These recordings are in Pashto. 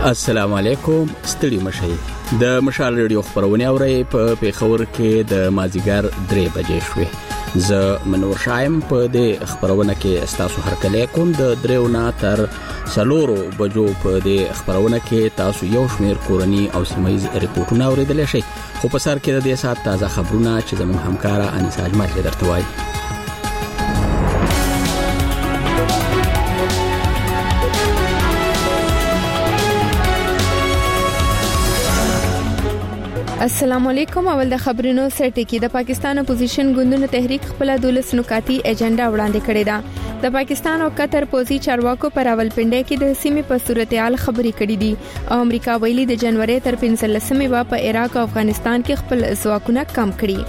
السلام علیکم ستړي مشي د مشال ریډیو خبرونه اوري په پیښور کې د مازیګر 3 بجې شوې ز منور شایم په د خبرونه کې تاسو هرکله کوم د دریونه تر سلورو بجو په د خبرونه کې تاسو یو شمیر کورنی او سیمایي ریپورتونه اوریدل شي خو په سر کې د دې سات تازه خبرونه چې زموږ همکارا انیسا اجمل درته وایي. السلام علیکم. اول د خبرونو سره ټکی د پاکستان اپوزیشن ګوندونو تحریک خپل 12 نکاتی ایجنډا وړاندې کړې ده. د پاکستان او قطر پوزي چارواکو پر راولپنډي کې د سیمې په صورتحال خبرې کړې دي او امریکا ویلي د جنوري تر 15مه په عراق او افغانستان کې خپل ځواکونه کم کړي.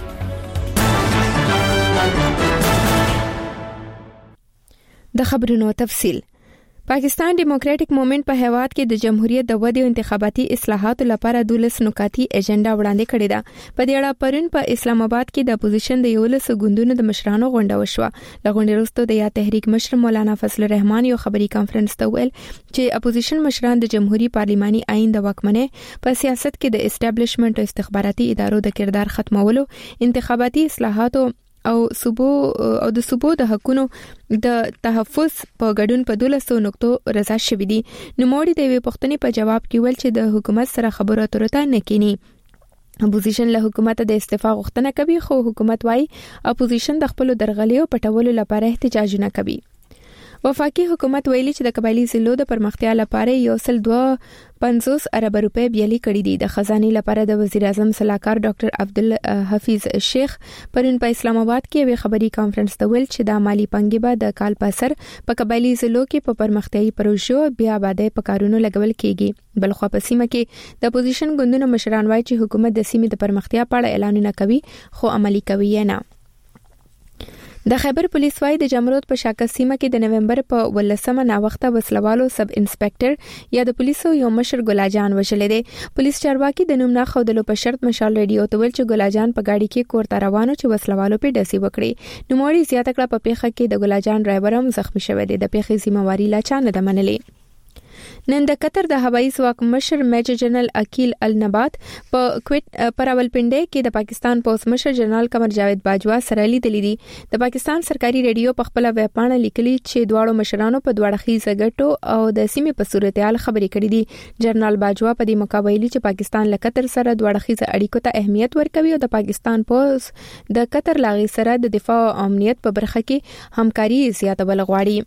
د خبرونو تفصیل. پاکستان ډیموکراټک موومېنټ په هیواد کې د جمهوریت د ودې او انتخاباتي اصلاحاتو لپاره 12 نکاتی ایجنډا وړاندې کړې ده. په دې اړه پرون په اسلام آباد کې د اپوزیشن د 11 ګوندونو د مشرانو غونډه وشوه. د غونډې وروسته د یا تحریک مشر مولانا فضل الرحمن یو خبري کانفرنس ته ویل چې اپوزیشن مشران د جمهوریت پارلماني آئین د واکمنۍ په سیاست کې د اسټابلیشمنت او استخباراتي ادارو د کردار ختمولو، انتخاباتي اصلاحاتو او د صوبو د حقونو د تحفظ په ګډون په 12 نقطو رضا شوې دي. نوموړي د وی پښتنې په جواب کې ویل چې د حکومت سره خبرو اترو نه کینی. اپوزیشن له حکومت د استعفا غوښتنه کوي خو حکومت وايي اپوزیشن د خپل درغلیو پټولو لپاره احتجاجونه کوي. وفاقي حکومت ویلي چې د قبایلی ضلعو د پرمختیا لپاره 1.52 ارب روپے بیالي کړي دي. د خزانه لپاره د وزیر اعظم صلاحکار ډاکټر عبدالحفیظ شیخ پرون په اسلام آباد کې یو خبري کانفرنس ته ویل چې د مالی پنګي به د کال په سر په قبایلی ضلعو کې په پرمختیايي پروژو بیا آبادی په کارونو لګول کیږي. بلخو په سیمه کې د اپوزیشن ګوندونو مشران وایي چې حکومت د سیمې د پرمختیا په اړه اعلانونه کوي خو عملی کوي نه. د خیبر پولیس وايي د جمرود په شاکه سیمه کې د نومبر په 18مه نا وخته وسلوالو سب انسپکټر یا د پولیسو یو مشر ګلاجان وشلې دي. پولیس چارواکي د نوم نه خودلو په شرط مشال ریډیو ته ویل چې ګلاجان په گاډي کې کور ته روانو چې وسلوالو په ډسی وکړي. نوموړي زیاته کړه په پیښه کې د ګلاجان ډرایور هم زخمی شوی دی. د پیښې ذمہواری لا چا نه منلې. نن د قطر د هوایي ځواک مشر میجر جنرال عقیل النبات په راولپنډي کې د پاکستان پولیس مشر جنرال قمر جاوید باجوا سره لیدلې دي. د پاکستان سرکاري ریډیو په خپل ویبپاڼه لیکلي چې دواړو مشرانو په دوه اړخیزه ګټو او د سیمې په صورتحال خبرې کړې دي. جنرال باجوا په دې موقع ویلي چې پاکستان له قطر سره دوه اړخیزه اړیکو ته اهمیت ورکوي او د پاکستان پولیس د قطر لاغي سره د دفاع او امنیت په برخه کې همکاري زیاتول غواړي.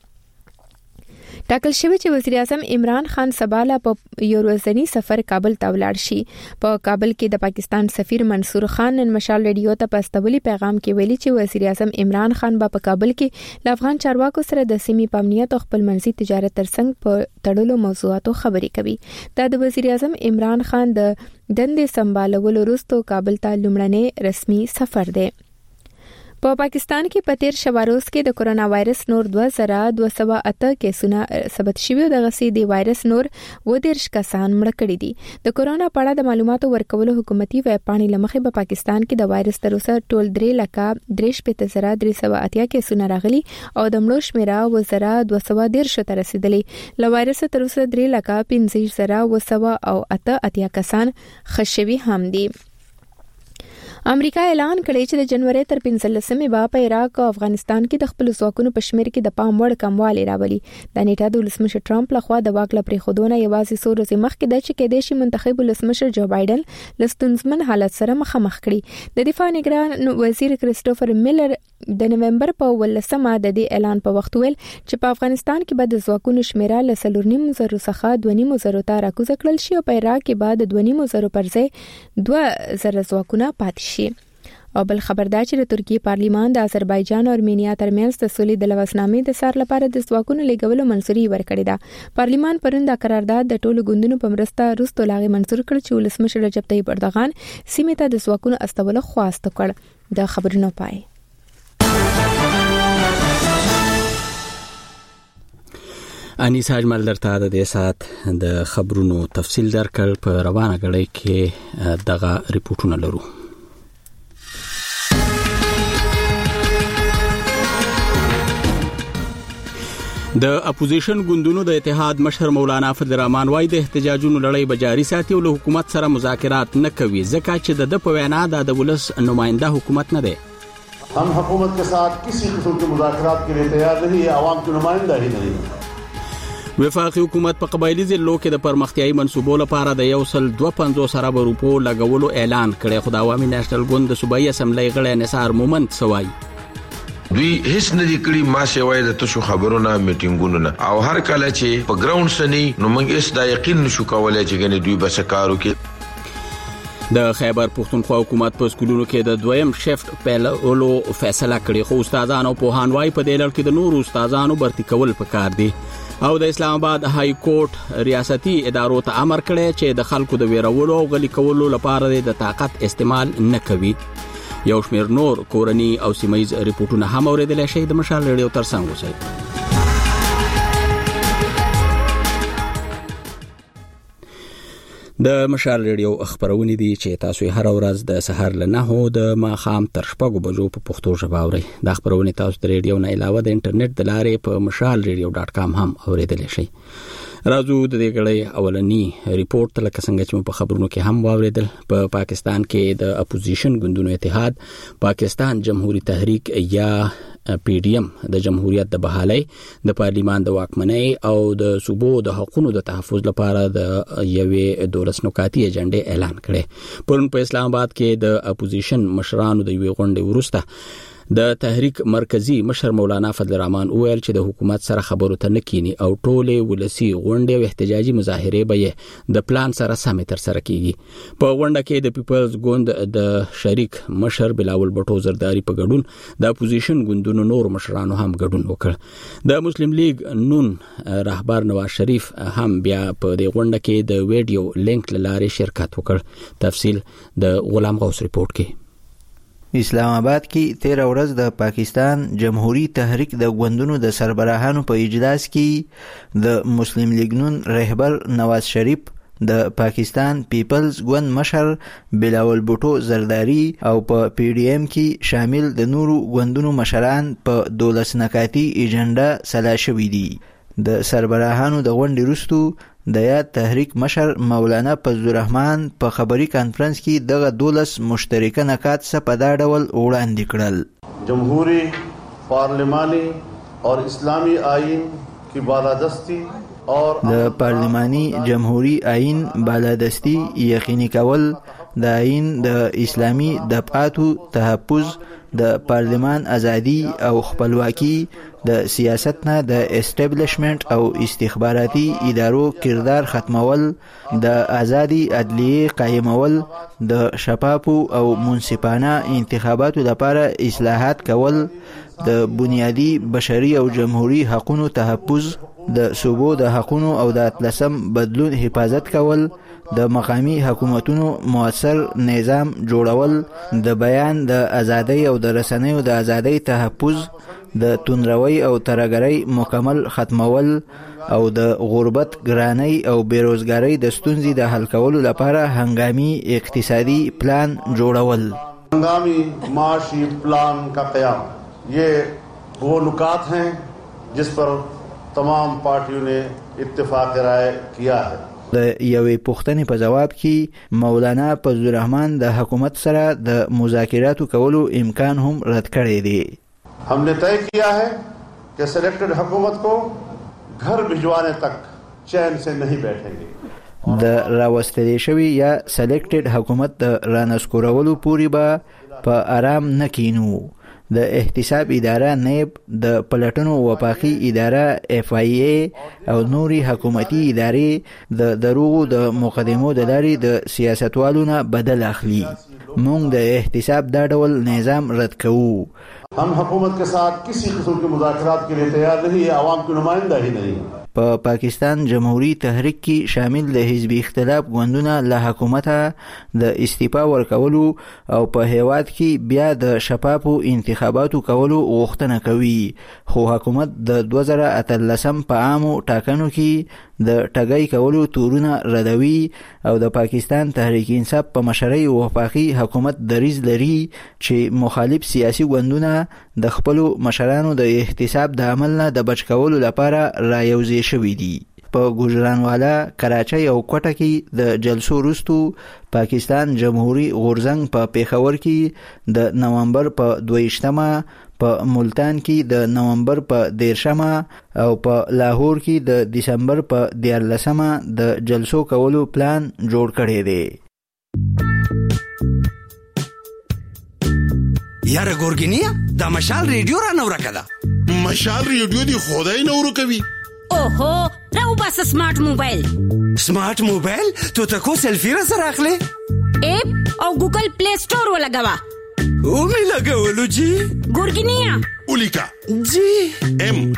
ټاکل شوی چې وزیر اعظم عمران خان سباله په یو ورځنی سفر کابل ته ولاړ شي. په کابل کې د پاکستان سفیر منصور خان نن مشال ریډیو ته په استولی پیغام کې ویلي چې وزیر اعظم عمران خان په کابل کې له افغان چارواکو سره د سیمې په امنیت او خپل منځي تجارت ترڅنګ په تړلو موضوعاتو خبرې کوي. دا د وزیر اعظم عمران خان د دندې سمبالولو وروسته کابل ته لومړنی رسمي سفر دی. په پاکستان کې په تیر شواروز کې د کورونا وایرس نور 2208 کیسونه ثبت شوي. د غسي د وایرس نور 13 کسان مړ کړي دي. د کورونا په اړه د معلوماتو ورکولو حکومتي ویبپاڼې لمخې په پاکستان کې د وایرس تر اوسه ټول 3,63,380 کیسونه راغلي او د مړو شمیره 213 ته رسیدلې. له وایرس تر اوسه 3,15,288 کسان خښوي هم دي. امریکا اعلان کړی چې د جنوري تر 15مه په عراق او افغانستان کې د خپل ځواکونو په شمیر کې د پام وړ کموالی راولي. د نیټه د ولسمشر ټرمپ لخوا د واک لپاره خودونه یوازې څو ورځې مخکې د چې کېدې شي منتخب ولسمشر جو بایدن لستونزمن حالت سره مخامخ کړي. د دفاع نگران وزیر کریسټوفر میلر د نومبر په 18مه د دې اعلان په وخت ویل چې په افغانستان کې به د ځواکونو شمیره له 4.5 څخه 2.5 ته راکوزه کړل شي او په عراق کې به د 2.5 پر ځای 2,000 ځواکونه پاتې شي. او بل خبردار چې د ترکیه پارلیمان د آذربایجان او ارمینیا ترمنځ د سولې د لوسنامې د سار لپاره د ځواکونو لګولو منځوري ورکړې ده. پارلیمان پرون د قرارداد د ټولو ګوندونو په مرسته وروسته لاغي منځور کړ چې ولسمشر رجب طیب اردوغان سیمې ته د ځواکونو استولو خواست وکړ. د خبرونو پای. انیسا اجمل درته د دې سات د خبرونو تفصیل درکړ. په روانه غړي کې دغه ریپورتونه لرو. د اپوزیشن ګوندونو د اتحاد مشر مولانا فضل الرحمن وايي د احتجاجونو لړۍ به جاري ساتي او له حکومت سره مذاکرات نه کوي ځکه چې د په وینا د ولس نماینده حکومت نه دی. हम हुकूमत के साथ किसी किस्म के मुज़ाकरात के लिए तैयार नहीं है, आवाम की नुमाइंदा ही नहीं. وفاقي حکومت په قبایلی ضلعو کې د پرمختیايي منصوبو لپاره د 1.25 ارب روپو لګولو اعلان کړی خو د عوامي نېشنل ګوند د صوبایي اسمبلی غړی نثار مومند سوای دوی هیڅ نه دي کړی ما سیوای د تاسو خبرونه میټینګونو نه او هر کله چې په ګراوند سني نو موږ هیڅ دا یقین نشو کولای چې ګنې دوی بس کارو کې. د خیبر پښتونخوا حکومت په سکولونو کې د دویم شفت پیلولو فیصله کړې خو استادانو په هانوای په دلر کې د نور استادانو برتی کول پکار دي او د اسلام آباد های کورټ ریاستي ادارو ته امر کړی چې د خلکو د ویرولو او غلي کولو لپاره د طاقت استعمال نه کوي. یو شمیر نور کورنی او سیمایز ریپورتونه هم اوریدل شي د مشال ریډیو ترڅنګ وسی. د مشال ریډیو خبرونه دي چې تاسو هر ورځ د سحر له 9 د ماخام تر 6 بجو په پښتو ژبه اورئ. د خبرونه تاسو د ریډیو نه علاوه د انټرنیټ د لارې په mashalradio.com هم اوریدل شي. راځو د دې غړې اولنی ریپورت لکه څنګه چې په خبرونو کې هم واوریدل په پاکستان کې د اپوزیشن ګوندونو اتحاد پاکستان جمهوریت تحریک یا پی ډی ایم د جمهوریت د بحالۍ د پارلیمان د واکمنۍ او د صوبو د حقوقو د تحفظ لپاره د یوې دولس نکاتي ایجنډې اعلان کړي. پرون په اسلام آباد کې د اپوزیشن مشرانو د یوې غونډې وروسته د تحریک مرکزی مشر مولانا فضل الرحمن ویل چې د حکومت سره خبرو ته نکینی او ټوله ولسی غونډې او احتجاجي مظاهره به د پلان سره سم تر سره کیږي. په غونډه کې د پیپلز ګوند د شریک مشر بلاول بټو زرداری په ګډون د اپوزیشن ګوندونو نور مشرانو هم ګډون وکړ. د مسلم لیگ نون رهبر نواز شریف هم بیا په دې غونډه کې د ویډیو لینک لاره شرکت وکړ. تفصیل د غلام غوث ریپورت کې. اسلام آباد کې 13 ورځ د پاکستان جمهوریت تحریک د ګوندونو د سربراهانو په اجلاس کې د مسلم لیگ نون رهبر نواز شریف د پاکستان پیپلز ګوند مشر بلاول بوټو زرداری او په پی ډی ایم کې شامل د نورو ګوندونو مشران په 12 نکاتي ایجنډا سلا شوي دي. د سربراهانو د غونډې وروسته د یاد تحریک مشر مولانا فضل الرحمن په خبري کانفرنس کې دغه 12 مشترکه نکات څخه په دا ډول وړاندې کړل. جمهوری پارلمانی اور اسلامی آئین کی بالادستی اور د پارلمانی جمهوری آئین بالادستی یقیني کول، د آئین د اسلامی دفعاتو تحفظ، د پارلمان ازادي او خپلواکي، د سیاست نه د اسټابلیشمنت او استخباراتي ادارو کردار ختمول، د ازادي عدلیه قائمول، د شفافو او منصفانه انتخاباتو لپاره اصلاحات کول، د بنیادی بشري او جمهوری حقوقو تحفظ، د صوبو د حقوقو او د اطلسم بدلون حفاظت کول، د مقامی حکومتونو موثر نظام جوړول، د بیان د ازادۍ او د رسنیو د ازادۍ تحفظ، د تندروي او ترهګرۍ مکمل ختمول او د غربت، ګرانۍ او بیروزګارۍ د ستونزې د حل کولو لپاره هنګامي اقتصادي پلان جوړول. هنګامي معاشي پلان کا قیام یہ وہ نکات ہیں جس پر تمام پارٹیوں نے اتفاق رائے کیا ہے. د یوې پوښتنې په جواب کې مولانا فضل الرحمن د حکومت سره د مذاکراتو کولو امکان هم رد کړی دی. ہم نے طے کیا ہے کہ سلیکٹڈ حکومت کو گھر بھجوانے تک چین سے نہیں بیٹھیں گے. د راوستلې شوی یا سلیکټډ حکومت د رانسکورولو پورې به په آرام نه کینو. د احتساب اداره نیب، د پلټنو وفاقي اداره اف آی ای او نوري حکومتي ادارې د دروغو د مقدمو د لارې د سیاستوالو نه بدل اخلي. موږ د احتساب دا ډول نظام رد کوو. ہم حکومت کے ساتھ کسی قسم کے مذاکرات کے لیے تیار نہیں ہے، عوام کی نمائندہ ہی نہیں. په پاکستان جمهوریت تحریک کې شامل د حزبی اختلاف ګوندونه له حکومته د استعفا ورکولو او په هیواد کې بیا د شفافو انتخاباتو کولو غوښتنه کوي، خو حکومت د 2013 په عامو ټاکنو کې د ټګۍ کولو تورونه ردوي او د پاکستان تحریک انصاف په مشرۍ وفاقي حکومت دریځ لري چې مخالف سیاسي ګوندونه د خپل مشرانو د احتساب د عمل نه د بچ کولو لپاره رايوځي شوي دي. په ګوجرانوالا، کراچۍ او کوټه کې د جلسو وروستو پاکستان جمهوریت غورځنګ په پیښور کې د نومبر په 22مه، په ملتان کې د نومبر په 13مه او په لاهور کې د دسمبر په 14مه د جلسو کولو پلان جوړ کړی دی. یاره ګورګینیا دا مشال ریډیو را نو راکړه. مشال ریډیو دی خدای نو ورکوي. اوهو راو بس سمارټ موبایل. سمارټ موبایل تو تکو سیلفی را سره اخلي اپ او ګوګل پلی سٹور ولګوا. او می لګولو جی ګورګینیا اولیکا جی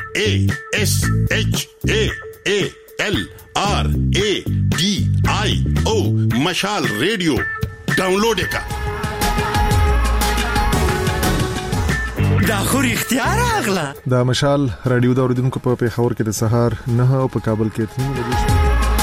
MASHALRADIO مشال ریډیو ډاونلوډ کا. دا خو اختیار اغلا. دا مشال رادیو د اوریدونکو په پیښور کې د سهار 9 او په کابل کې 3 بجې.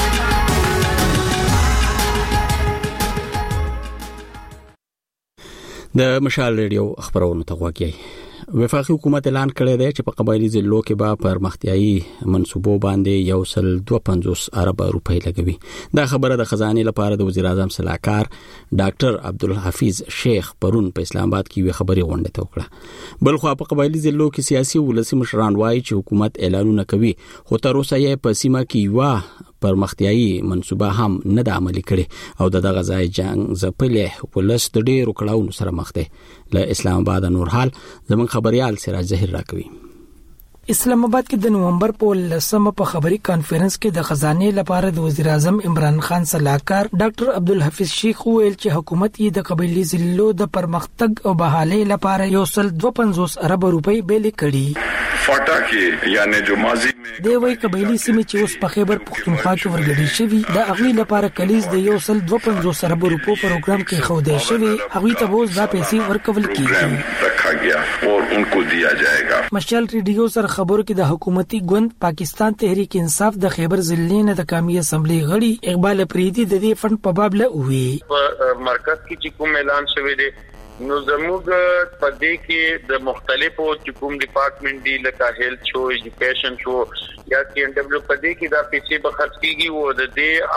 د مشال رادیو خبرونه ته غوږی. وفاقي حکومت اعلان کړی دی چې په قبایلی ضلعو کې به پرمختیايي منصوبو باندې 152 ارب روپۍ لګوي. دا خبره د خزانه لپاره د وزیر اعظم صلاحکار ډاکټر عبدالحفیظ شیخ پرون په اسلام آباد کې وی خبري غونډه ته وکړه. بل خو په قبایلی ضلعو کې سیاسي ولسی مشران وایي چې حکومت اعلانونه کوي خو تر اوسه یې په سیمه کې وا پرمختیايي منصوبه هم نه د عملي کړي او دغه ځای جنگ زپلې ولس د ډېرو کړهونو سره مخ دی. له اسلام آباد نورحال زمون خبريال سراج ظهیر راکوي. اسلام آباد کې د نومبر په 10مه په خبري کانفرنس کې د خزانه لپاره د وزیر اعظم عمران خان صلاحکار ډاکټر عبدالحفیظ شیخ ویل چې حکومت یې د قبایلی ضلعو د پرمختګ او بحالۍ لپاره 152 ارب روپۍ بیل کړي. فاټا کې یعنی جو ماضی د وی قبایلی سیمې چې اوس په خیبر پختونخوا کې ورګډي شوی د اغوی لپاره کلیز د 152 ارب روپو پروګرام کې خوده شوی. اغوی ته اوس دا پیسې ورکول کیږي رکھا گیا اور ان کو دیا جائے گا. مشال ریډیو سره خبرو کې د حکومتي ګوند پاکستان تحریک انصاف د خیبر ضلع نه د قومي اسمبلی غړي اقبال پریدي د دې فند په باب له وی مرکز کې چې کوم اعلان شوی دی نو زموږ په دې کې د مختلفو کوم ډپارټمنټ دی لکه هیلث شو، ایجوکیشن شو یا KNW په دې کې دا پیسې به خرڅ کیږي او د دې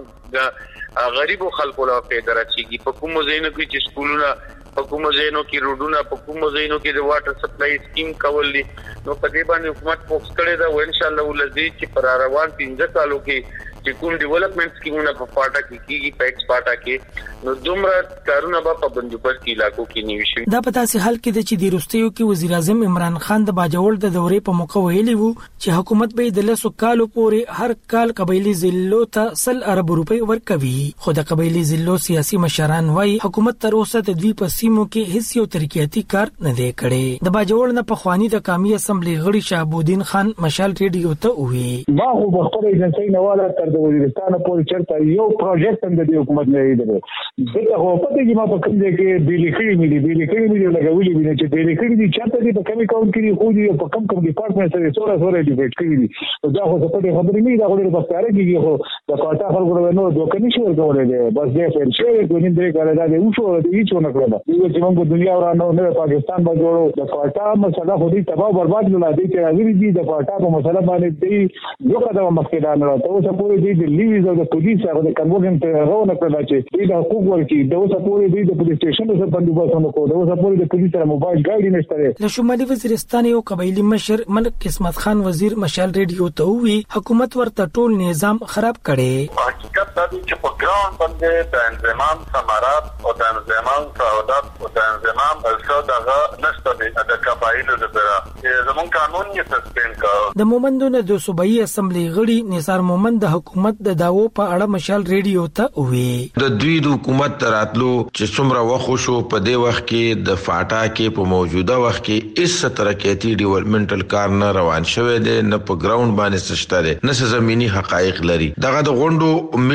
عام غریبو خلکو لپاره پیدا راځي. په کوم ځایونو کې چې سکولونه، په کوم ځایونو کې روډونه، په کوم ځایونو کې د واټر سپلای سکیم کول دي نو په دې باندې حکومت فوکس کړی دا او ان شاء الله ولزي چې پر روان 15 کالو کې چې کوم ډیولپمنټ سکیمونه په پاټا کې کیږي په ایکس پاټا کې نو دومره کارونه په بندوبست کې علاقو کې نیوي شي. دا پتا سي حال کې د چې د روستیو کې وزیر اعظم عمران خان د باجوړ د دورې په موقع ویلي وو چې حکومت به د 100 کالو پورې هر کال قبایلی ضلعو ته 100 ارب روپۍ ورکوي. خو د قبایلی ضلعو سیاسي مشران وايي حکومت تر اوسه د دوی په سیمو کې هیڅ یو ترقیاتي کار نه دی کړی. د باجوړ نه په خواني د قومي اسمبلی غړي شهابودین خان مشال ریډیو ته وی ما خو په خپل ایجنسی نه والا تر د وزیرستان پورې چرته یو پروجیکټ هم د حکومت نه دی. دغه هو پته چې ما په کوم ځای کې بیلخړی ملي لګولې ویني چې بیلخړی دي چرته دي په کمی کاون کې خو دي په کم ډپارټمنټ سره سره ډیبیټ کړی دي. دا خو څه په خبرې نه دا خو په ستاره کې خو د کوټا خلکو نو دوه کني شو ورکولې دي بس دې فر شي کوم دې کار دا دی او شو دې هیڅ نه کړل. دغه چې موږ دنیا ورانو نه پاکستان باندې جوړو د کوټا مسله خو دې تباہ برباد نه لادي چې راغلي دي د کوټا په مسله باندې دې یو قدم مخکې نه راته او سپوري دې د لیویز او د پولیس هغه د کنوګن ته راونه کړل چې دې د حقوق ورکی د سپوري دې د پولیس سټیشن سره بندوبست نه کوو د سپوري د پولیس سره موبایل ګاډي نشته. له شمالي وزیرستان یو قبایلی مشر ملک قسمت خان وزیر مشال ریډیو ته وی حکومت ورته ټول نظام خراب کړي. حقیقت دا چې په ګراوند باندې د انضمام ثمرات او د انضمام سعادت او د انضمام الصدغه نشته د قبایلو لپاره زمون قانون یې سسپند کړ. د مومندونو د صوبایي اسمبلی غړي نثار مومند د حکومت د داوو په اړه مشال ریډیو ته وی د دوی د حکومت تراتلو چې څومره وخت شو په دې وخت کې د فاټا کې په موجوده وخت کې اس ترقیاتی ډیولپمنټل کار نه روان شوی دی نه په ګراوند باندې سشته دی نه زميني حقایق لري. دغه د غونډو میټینګ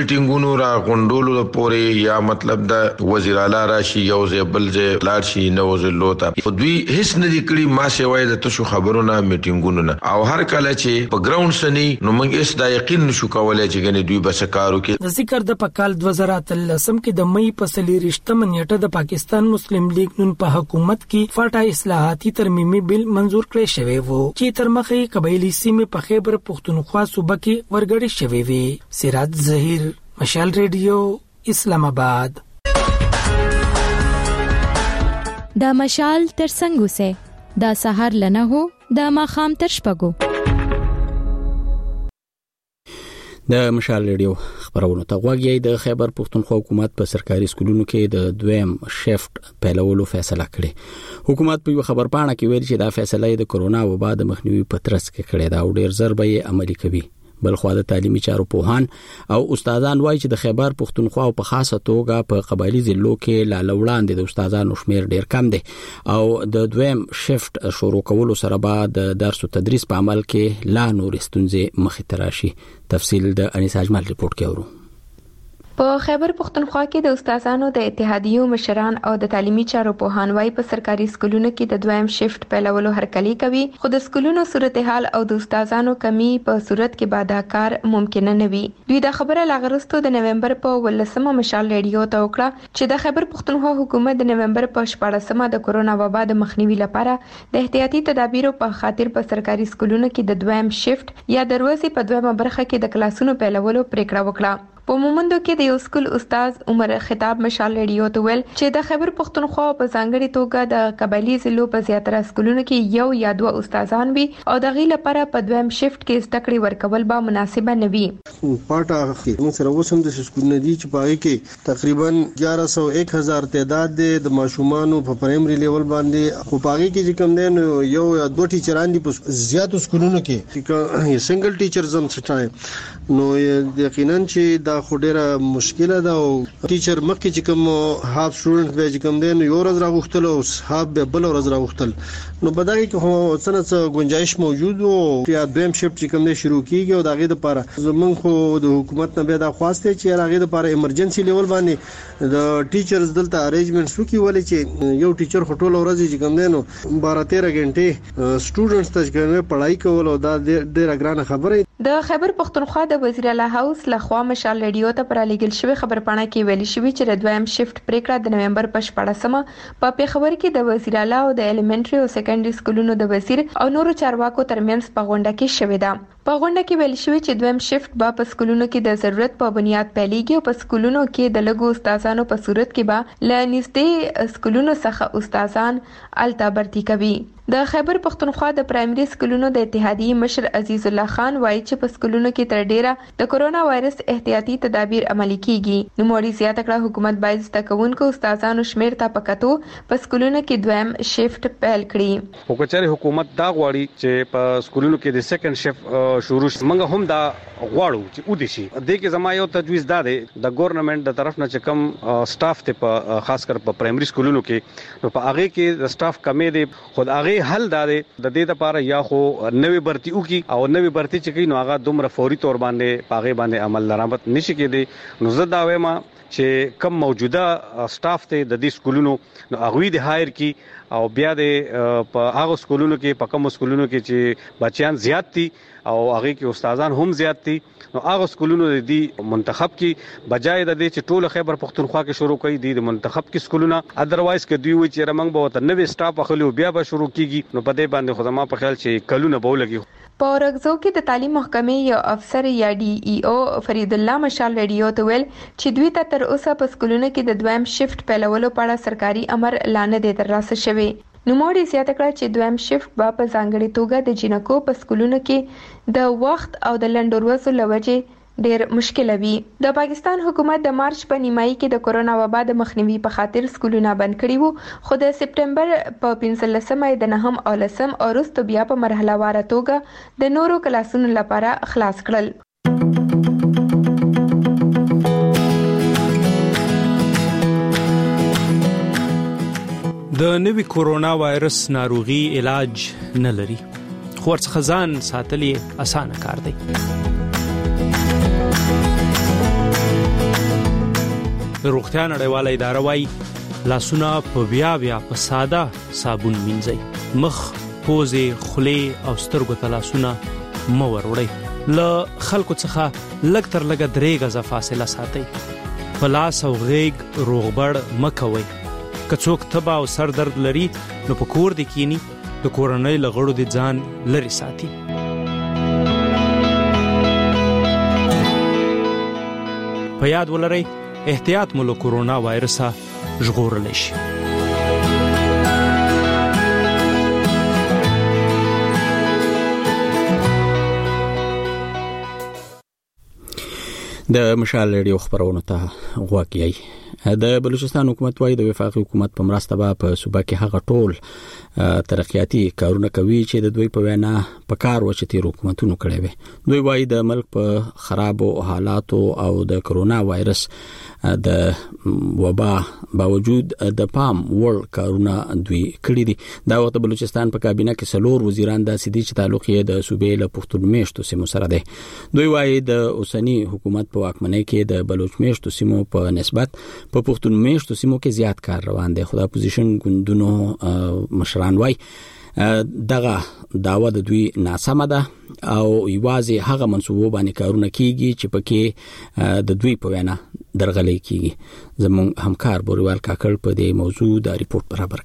میټینګونو را غونډولو پورې یا مطلب د وزیر اعلی راشي یو ځبل ځ لارشي نو زلوتا دوی هیڅ نه دي کړی ما سیوای د تاسو خبرونه میټینګونو نه او هر کله چې په ګراوند سني نو موږ اس دا یقین نشو کولای چې غني دوی بس کارو کې ذکر د پکال 2013 کې د مې په 23 نیټه د پاکستان مسلم لیگ نن په حکومت کې فاټا اصلاحاتي ترمیمي بل منزور کړی شوی وو چې تر مخې قبایلی سیمه په خیبر پختونخوا صوبه کې ورګړې شوی وي سراج ظهیر مشال ریډیو اسلام آباد دا مشال تر څنګه سه دا سحر لنه هو دا ماخام تر شپګو د مشال ریډیو خبرونه ته غوږی د خیبر پختونخوا حکومت په سرکاري سکولونو کې د دویم شیفت پیلولو فیصله کړې حکومت په خبر پاڼه کې ویل چې دا فیصله د کورونا وبا د مخنیوي په ترڅ کې کړې ده او ډیر زر به عملي کوي بلخو د تعلیمي چارو پوهان او استادان وایي چې د خیبر پختونخوا په خاصه توګه په قبایلی ضلعو کې لا لوړاندې د استادانو شمیر ډیر کم دی او د دویم شیفت شروع کولو سره بعد د درس او تدریس په عمل کې لا نور ستونزې مخې ته راشي تفصیل د انیس اجمل ریپورت کې اورو په خیبر پختونخوا کې د استادانو د اتحادیو مشران او د تعلیمي چارو پوهانوي په سرکاري سکولونو کې د دویم شیفت پیلولو هرکلی کوي خو د سکولونو صورتحال او د استادانو کمی په صورت کې بادا کار ممکن نه وي دوی د خبره لاغرستو د نومبر په 18 مشال ریډیو ته وکړه چې د خیبر پختونخوا حکومت د نومبر په 14 د کورونا وبا د مخنیوي لپاره د احتیاطي تدابیرو په خاطر په سرکاري سکولونو کې د دویم شیفت یا دروازې په دویمه برخه کې د کلاسونو پیلولو پریکړه وکړه په مومندو کې د یو سکول استاد عمر خطاب مشال ریډیو ته ویل چې د خیبر پختونخوا په ځانګړي توګه د قبایلی ضلعو په زیاتره سکولونو کې یو یا دوه استادان وي او د غي لپاره په دویم شیفت کې زده کړې ورکول به مناسبه نه وي پټه موږ سره وسم د سکولونو دي چې پای کې تقریبا 1100 تعداد د ماشومانو په پرایمري لیول باندې خو پای کې چې کم دي نو یو یا دوه ټیچران دي په زیاتو سکولونو کې سنگل ټیچر زم سټای نو یقینا چې دا خو ډیره مشکله ده او ټیچر مخکې چې کوم هاف سټوډنټ به چې کوم دی نو یو ورځ راغوښتل او هاف به بل ورځ راغوښتل نو په دغه کې خو څنګه گنجائش موجود او یا دویم شیفت چې کوم دی شروع کیږي او دغه لپاره زمونږ خو د حکومت نه به دا خواسته چې هغه لپاره ایمرجنسي لیول باندې د ټیچرز دلته ارینجمنټس وکي ولې چې یو ټیچر خټول ورځ چې کوم دی نو 12-13 غنټې سټوډنټس ته څنګه پڑھائی کول او دا ډیره ګرانه خبره د خیبر پختونخوا د وزیر اعلی هاوس لخوا مشال ریډیو ته پر لیګل شوی خبرپاڼه کې ویل شوی چې د دویم شیفت پریکړه د نومبر په 14 په پیښور کې د وزیر اعلی او د الیمنټری او سیکنډري سکولونو د وزیر او نورو چارواکو ترمنځ په غونډه کې شوې ده په غونډه کې ویل شوی چې دویم شیفت په سکولونو کې د ضرورت په بنیاد پیلېږي او په سکولونو کې د لګو استادانو په صورت کې به ل نږدې سکولونو څخه استادان الته برتي کوي د خیبر پختونخوا د پرایمري سکولونو د اتحادیې مشر عزیز الله خان وایي چې په سکولونو کې تر ډیره د کورونا وایرس احتیاطي تدابیر عملي کیږي نو موري زیاته کړه حکومت باید تکونکو استادانو شمیر ته پکاتو په سکولونو کې دویم شیفت پیل کړي حکومت حکومت دا غواړي چې په سکولونو کې د سیکنډ شیفت شروع منګه هم دا غواړو چې ودی شي د کې زما یو تجویز دا دی د ګورنمنت د طرف نه چې کم سټاف ته په خاص کر په پرایمري سکولونو کې نو په هغه کې د سټاف کمې دي خود هغه حل دا دی د دې لپاره یا خو نوې برتی وکي او نوې برتی چې کین هغه دومره فوري تور باندې پاغه باندې عمل درآمد نشي کېدی نو زه دا وایم چې کم موجوده سټاف ته د دې سکولونو نو هغه د هایر کی او بیا د په هغه سکولونو کې په کوم سکولونو کې چې بچیان زیات دي او هغه کې استادان هم زیات دي نو هغه سکولونو د منتخب کې بجای د دې چې ټول خیبر پختونخوا کې شروع کړي د منتخب کې سکولونه ادروایز کې دوی وي چې رمنګ به ته نوې سټاف اخلي بیا به شروع کیږي نو په دې باندې خدما په خیال چې کلونه به ولګي په ورغزو کې د تعلیم محکمې یو افسر یا ډي ای او فرید الله مشال ریډیو ته ویل چې دوی ته تر اوسه په سکولونو کې د دویم شیفت پیلولو په اړه سرکاري امر لانه دي ترلاسه شوی نوموړي زیاته کړه چې دویم شیفت په ځانګړي توګه د جنکو په سکولونو کې د وخت او د لنډوروزو لوجې ډیر مشکل وي د پاکستان حکومت د مارچ په نیمایي کې د کورونا وبا د مخنیوي په خاطر سکولونه بند کړي وو خو د سپټمبر په 15مه د نهم او لسم او وروسته بیا په مرحله واره توګه د نورو کلاسونو لپاره خلاص کړل د نوي کورونا وایرس ناروغي علاج نه لري خو ورڅخه ځان ساتل اسانه کار دی د روغتیا نړیواله اداره وايي لاسونه په بیا په ساده صابون مینځئ. مخ، پوزې، خولې او سترګو ته لاسونه مه وروړئ. له خلکو څخه لږ تر لږه 3 غزه فاصله ساتئ. په لاس او غېږ روغبړ مه کوئ. که څوک تبه او سر درد لري نو په کور دې کینی، د کورنۍ له غړو دې ځان لرې ساتي. په یاد ولرئ احتیاط مو له کورونا وایرسه ژغورلی شي. د مشال ریډیو خبرونو ته غوږ یی. د بلوچستان حکومت وايي د وفاقي حکومت په مرسته په صوبه کې هغه ټول ترقیاتي کارونه کوي چې د دوی په وینا په کار و چې تیر حکومتونو کړی وي. دوی وايي د ملک په خرابو حالاتو او د کرونا وایرس د وبا باوجود د پام وړ کارونه دوی کړی دي. دا وخت بلوچستان په کابینه کې 4 وزیران داسې دي چې تعلق یې د صوبې له پښتون میشتو سیمو سره دی. دوی وايي د اوسنی حکومت په واکمنۍ کې د بلوچ میشتو سیمو په نسبت په پښتون میشتو سیمو کې زیات کار روان دی. خو د اپوزیشن ګوندونو مشران وايي دغه داوا د دوی ناسمه ده او یوازې هغه منصوبو باندې کارونه کیږي چې پکې د دوی په وینا درغلي کیږي. زموږ همکار بوریوال کاکړ په دې موضوع د ریپورت برابر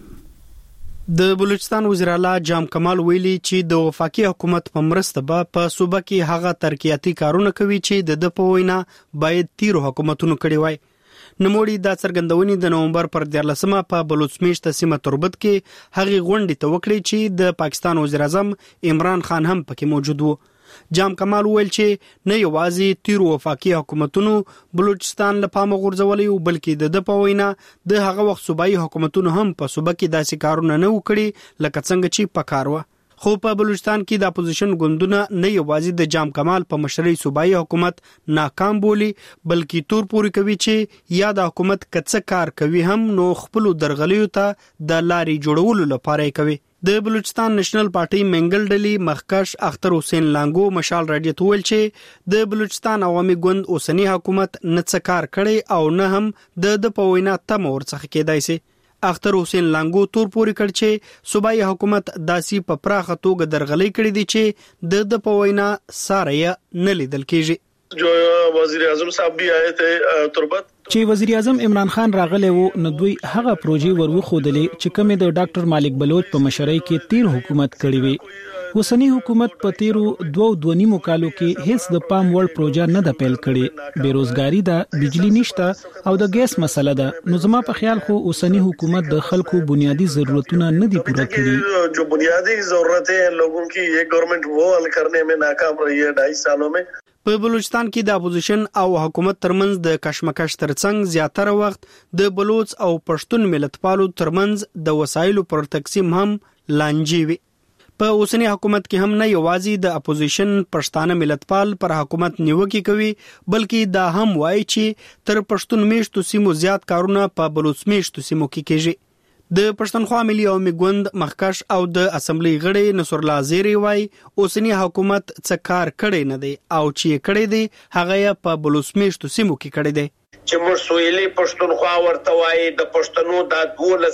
کړی. د بلوچستان وزیر اعلی جام کمال ویلي چې د وفاقي حکومت په مرسته په صوبه کې هغه ترقیاتي کارونه کوي چې د په وینا باید تیر حکومتونو کړی وای. نموړي دا څرګندونې د نومبر پر 14مه په بلوچ میشت سیمه تربت کې هغه غونډې ته وکړي چې د پاکستان وزیر اعظم عمران خان هم پکې موجود وو. جام کمال ویل چې نه یوازې تیر وفاقي حکومتونو بلوچستان له پامه غورځولي او بلکې د په وینا د هغه وخت صوبایي حکومتونو هم په صوبه کې داسې کارونه نه وکړي لکه څنګه چې پکار و. خو په بلوچستان کې د اپوزیشن ګوندونه نه یوازې د جام کمال په مشرۍ صوبایي حکومت ناکام بولی بلکې تور پوري کوي چې یا د حکومت کڅ کار کوي هم نو خپل درغلیو ته د لاري جوړولو لپاره کوي. د بلوچستان نېشنل پارټي منګل ډلې مخکش اختر حسین لانګو مشال راډیو ته ویل چې د بلوچستان عوامي ګوند اوسنی حکومت نه څه کار کړي او نه هم د پوینا تم ورڅخه کېدای شي. اختر حسین لانګو تور پوري کړ چې صوبایي حکومت داسي په پراخه توګه درغلي کړې دي چې د پوینا ساره نه لیدل کېږي. جو وزیر اعظم صاحب بھی آئے تھے تربت چې وزیر اعظم عمران خان راغلی وو نو دوی هغه پروژې ورخودلې چې کومه د ډاکټر مالک بلوچ په مشرۍ کې تیر حکومت کړی وي. وسنی حکومت په تیرو 2.5 کالو کې هیڅ د پام وړ پروژه نه د پیل کړي. بیروزګاری ده، بجلی نشته او د ګیس مسله ده. نو زما په خیال خو وسنی حکومت د خلکو بنیادی ضرورتونه نه دي پوره کړي. جو بنیادی ضرورتیں ہیں لوگوں کی یہ گورنمنٹ وہ حل کرنے میں ناکام رہی ہے 2.5 سالوں میں. په بلوچستان کې د اپوزیشن او حکومت ترمنځ د کشمکش ترڅنګ زیاتره وخت د بلوچ او پښتون ملتپالو ترمنځ د وسایلو پر تقسیم هم لانجې وي. په اوسنی حکومت کې هم نه یوازې د اپوزیشن پښتانه ملتپال پر حکومت نیوکه کوي بلکې دا هم وایي چې تر پښتون میشتو سیمو زیات کارونه په بلوچ میشتو سیمو کې کېږي. د پښتونخوا ملي عوامي ګوند مخکش او د اسمبلی غړي نصر الله زیری وای اوسنی حکومت څه کار کړی نه دی او چې کړی دی هغه په بلوچ میشتو سیمو کې کړی دی. چې موږ سویلي پښتونخوا ورته وای د پښتنو د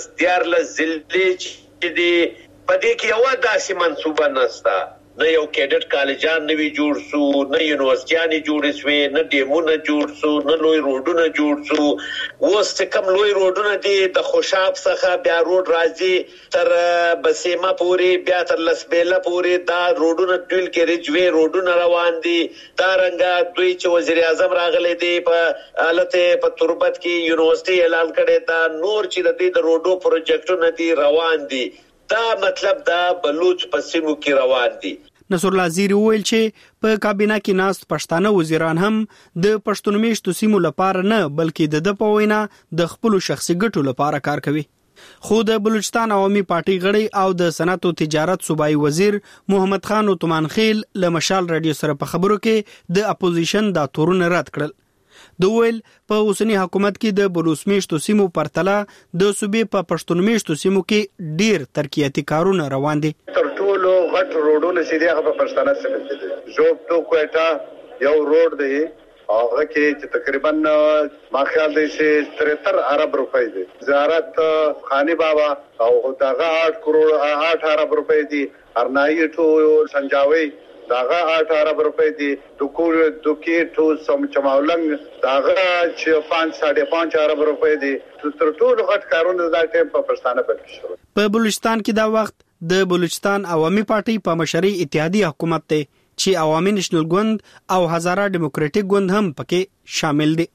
12 ضلع چې دی په دې کې یو داسې منصوبه نشته. نه یو کیډټ کالجان نوی جوړ سو، نه یونیورسيټیانې جوړې شوې، نه ډیمونه جوړ سو، نه لوی روډونه جوړ سو. اوس چې کوم لوی روډونه دي د خوشاب څخه بیا روډ راځي تر بسیمه پورې بیا تر لسبیله پورې دا روډونه ټول کې رجوي روډونه روان دي. دا رنګه دوی چې وزیر اعظم راغلي دي په حالته په تربت کې یونیورسيټي اعلان کړي دا نور چې د دې روډو پروجیکټونه دي روان دي. دا مطلب دا بلوچ په سیمو کې روان دي. نصر الله زیری ویل چې په کابینه کې ناست پښتانه وزیران هم د پښتون میشتو سیمو لپاره نه بلکې د پوینا د خپل شخصي ګټو لپاره کار کوي. خو د بلوچستان عوامي پارټي غړي او د صنعت او تجارت صوبایي وزیر محمد خان عثمان خیل له مشال رادیو سره په خبرو کې د اپوزیشن دا تورونه رد کړل. د ویل په اوسنی حکومت کې د بلوچ میشتو سیمو پرتله د صوبې په پښتون میشتو سیمو کې ډیر ترقیاتي کارونه روان دي. تر ټولو غټ روډونه چې دی هغه په پښتانه سیمه کې دي. جوب تو کوټا یو روډ دی هغه کې چې تقریبا ما خیال دی چې 73 ارب روپۍ دي. زیارت خانی بابا او دغه 8 کروڑ 8 ارب روپۍ دي. ارنایی ټو سنجاوي دغه 8 ارب روپۍ دي. دوکي ټو سم چماولنګ دغه چې 5.5 ارب روپۍ دي. تر ټولو غټ کارونه د ټیم په پښتانه کې شروع. په بلوچستان کې دا وخت د بلوچستان عوامي پارټي په مشرۍ اتحادیه حکومت ته چې عوامي نېشنل ګوند او هزاره ډیموکراټیک ګوند هم پکې شامل دي.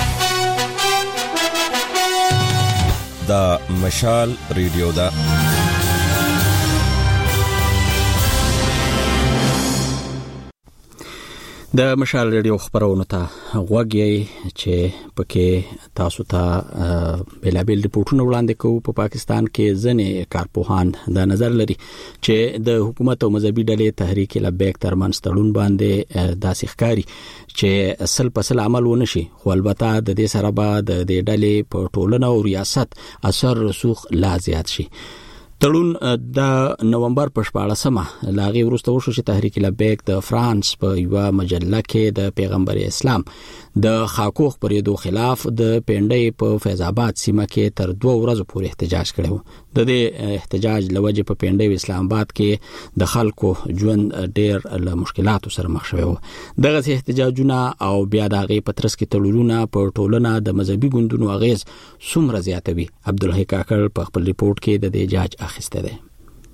دا مشال ریډیو دا د مشال ریډیو خبرونه ته غوږی چې پکې تاسو ته بلابل ریپورتونه وړاندې کوو. په پاکستان کې ځنې کارپوهان دا نظر لري چې د حکومت او مذهبي ډلې تحریک لبیک ترمنځ تړون باندې داسې ښکاري چې اصل پسل عمل ونشي، خو البته د دې سره به د دې ډلې په ټولنه او ریاست اثر رسوخ لا زیات شي. تړون د نومبر په 14مه لاغي وروسته وشو چې تحریک لبیک د فرانس په یو مجله کې د پیغمبر اسلام د خاکو خبرېدو خلاف د پنډۍ په فیض آباد سیمه کې تر 2 ورځې پورې احتجاج کړو. د دې احتجاج لوجه په پنډۍ اسلام آباد کې د خلکو ژوند ډېر له مشکلاتو سره مخ شوی و. دغه احتجاجونه او بیا د هغې په ترڅ کې تړونونه په ټولنه د مذهبي ګوندونو اغیز څومره زیاتوي. عبدالحی کاکړ په خپل ریپورت کې د دې جاج اخیسته ده.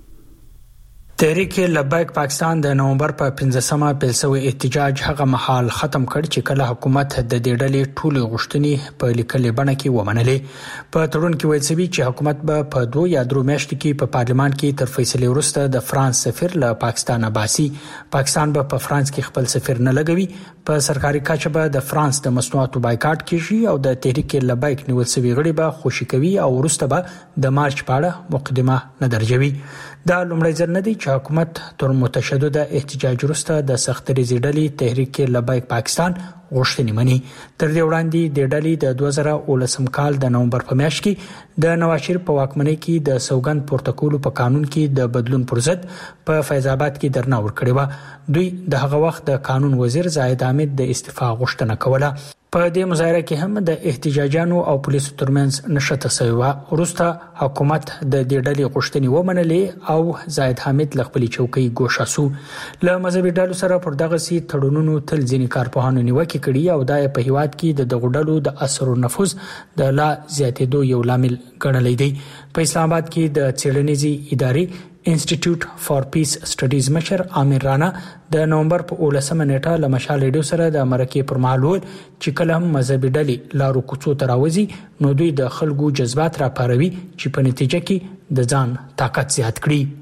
تحریک لبیک پاکستان د نومبر په 15مه پیل شوی احتجاج هغه مهال ختم کړ چې کله حکومت د دې ډلې ټولې غوښتنې په لیکلې بڼه کې ومنلې. په تړون کې ویل شوی چې حکومت به په 2 یا 3 میاشتو کې په پارلمان کې تر فیصلې وروسته د فرانس سفیر له پاکستان باسي. پاکستان به په فرانس کې خپل سفیر نه لګوي. په سرکاري کچه به د فرانس د مصنوعاتو بایکاټ کیږي او د تحریک لبیک نیول شوی غړي به خوشي کوي او وروسته به د مارچ په اړه مقدمه نه درجوي. دا لومړی ځل نه دی چې حکومت تر متشدد احتجاج وروسته د سخت ریزې ډلې تحریک لبیک پاکستان غوښتنې مني. تر دې وړاندې د ډلې د 2019 کال د نومبر په میاشت کې د نواز شریف په واکمنۍ کې د سوګند پورته کولو په قانون کې د بدلون پر ضد په فیض آباد کې درنه ورکړې و. دوی د هغه وخت د قانون وزیر زاهد حامد د استعفا غوښتنه کوله. په دې مظاهره کې هم د احتجاجانو او پولیسو ترمنځ نښته شوې وه. وروسته حکومت د دې ډلې غوښتنې ومنلې او زاهد حامد له خپلې چوکۍ ګوښه سو. له مذهبي ډلو سره پر دغسې تړونونو تل ځینې کارپوهانو نیوکې کړي او دا په هیواد کې د دغو ډلو د اثر او نفوذ د لا زیاتېدو یو لامل ګڼلی دی. په اسلام آباد کې د څېړنیزې ادارې انسټیټیوټ فار پیس سټډیز مشر عامر رانا د نومبر په 18مه نیټه له مشال ریډیو سره د مرکې پر مهال وویل چې کله هم مذهبي ډلې لارو کوڅو ته راوځي نو دوی د خلکو جذبات راپاروي چې په نتیجه کې د ځان طاقت زیات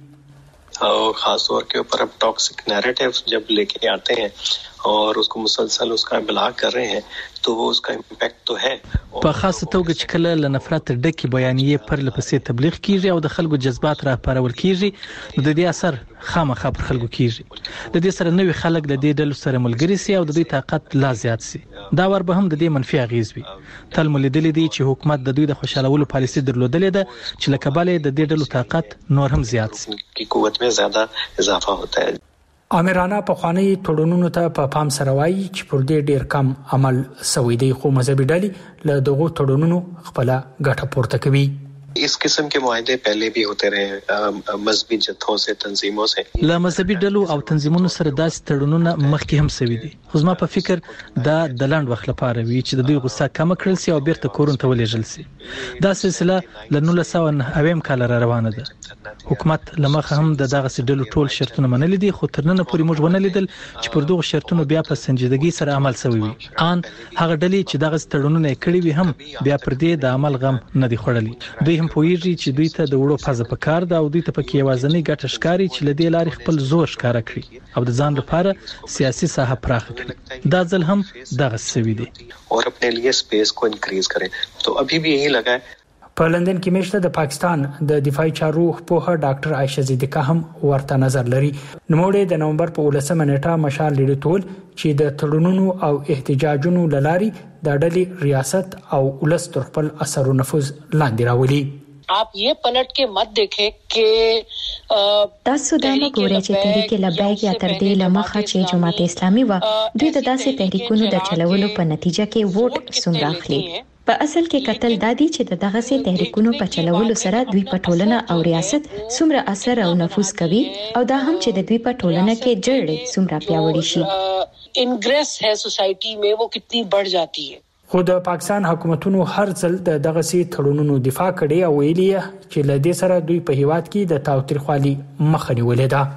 کړي اور خاص طور کے اوپر اب ٹاکسک نیریٹو جب لے کے آتے ہیں اور اس کو مسلسل اس کا ابلاغ کر رہے ہیں تو وہ اس کا امپیکٹ تو ہے. په خاصه توګه چې کله له نفرت ډکې بیانیې پر لپسې تبلیغ کیږي او د خلکو جذبات راپارول کیږي نو د دې اثر خامخا پر خلکو کیږي. د دې سره نوې خلک د دې ډلو سره ملګري سي او د دوی طاقت لا زیات سي. دا ور به هم د دې منفي اغیز وي. تل ملیدلې دي چې حکومت د دوی د خوشالولو پالیسي درلودلې ده چې لکه بل د دې ډلو طاقت نور هم زیات سي. کی قوت میں زیادہ اضافہ ہوتا ہے. امرانا په خواني تړونونو ته په پام سره وایي چې پر دې ډیر کم عمل شوی دی خو مذهبي ډلې له دغو تړونونو خپل ګټه پورته کوي. اس قسم کے معاہدے پہلے بھی ہوتے رہے مذہبی جتھوں سے تنظیموں سے. له مذهبي ډلو او تنظیمونو سره داسې تړونونه مخکې هم شوي دي خو زما په فکر دا د لاند وخت لپاره وی چې د دوی غوسه کم کړل سي او بیرته کورون ته ولېږل سي. دا سلسله ل 1990 کال را روانه ده. حکومت لمخه هم دغه ډلو ټول شرطونه منلي دي خو تر نن پورې موږ ونه لیدل چې پر دغه شرطونو بیا په سنجیدګي سره عمل شوی وي. ان هغه ډلې چې دغه تړونونه کړی وي هم بیا پر دې د عمل غم نه دی خوړلی. دوی هم پوهیږي چې دوی ته د وړو پزه په کار ده او دوی ته پکې یوازنی ګټه ښکاری چې لدی لارې خپل زور ښکارا کړي او د ځان لپاره سیاسي ساحه پراخ کړي. دا ځل هم دغه سوي دي اور خپل لیے سپیس کو انکریز کریں. تو ابھی بھی یہی لگا ہے. په لندن کې میشته د پاکستان د دفاعي چارو په ډاکټر عائشه زیدکا هم ورته نظر لري. نوموړی د نومبر په 18مه نیټه مشال لیدل تول چې د تړونونو او احتجاجونو لاري د ډلې ریاست او ولس تر خپل اثر او نفوذ لاندې راولي. आप ये पलट के मत देखें कि تاسو دا وګورئ چې تحریک لبیک یا تر دې لمخه چې جماعت اسلامي و دوی د داسې تحریکونو د چلولو په نتیجه کې ووټ څومره اخلي. په اصل کې قتل دادی چې دغه سي تحریکونو په چلولو سره دوی په ټولنه او ریاست څومره اثر او نفوذ کوي او دا هم چې د دوی په ټولنه کې جړې څومره پیاوړې شي. انګریس ہے سوسایټي میں وہ کتنی بڑھ جاتی ہے. خو د پاکستان حکومتونو هر ځل دغه سي تړونونو دفاع کړي او ویلي چې له دې سره دوی په هیواد کې د تاوتریخوالي مخه نیولې ده.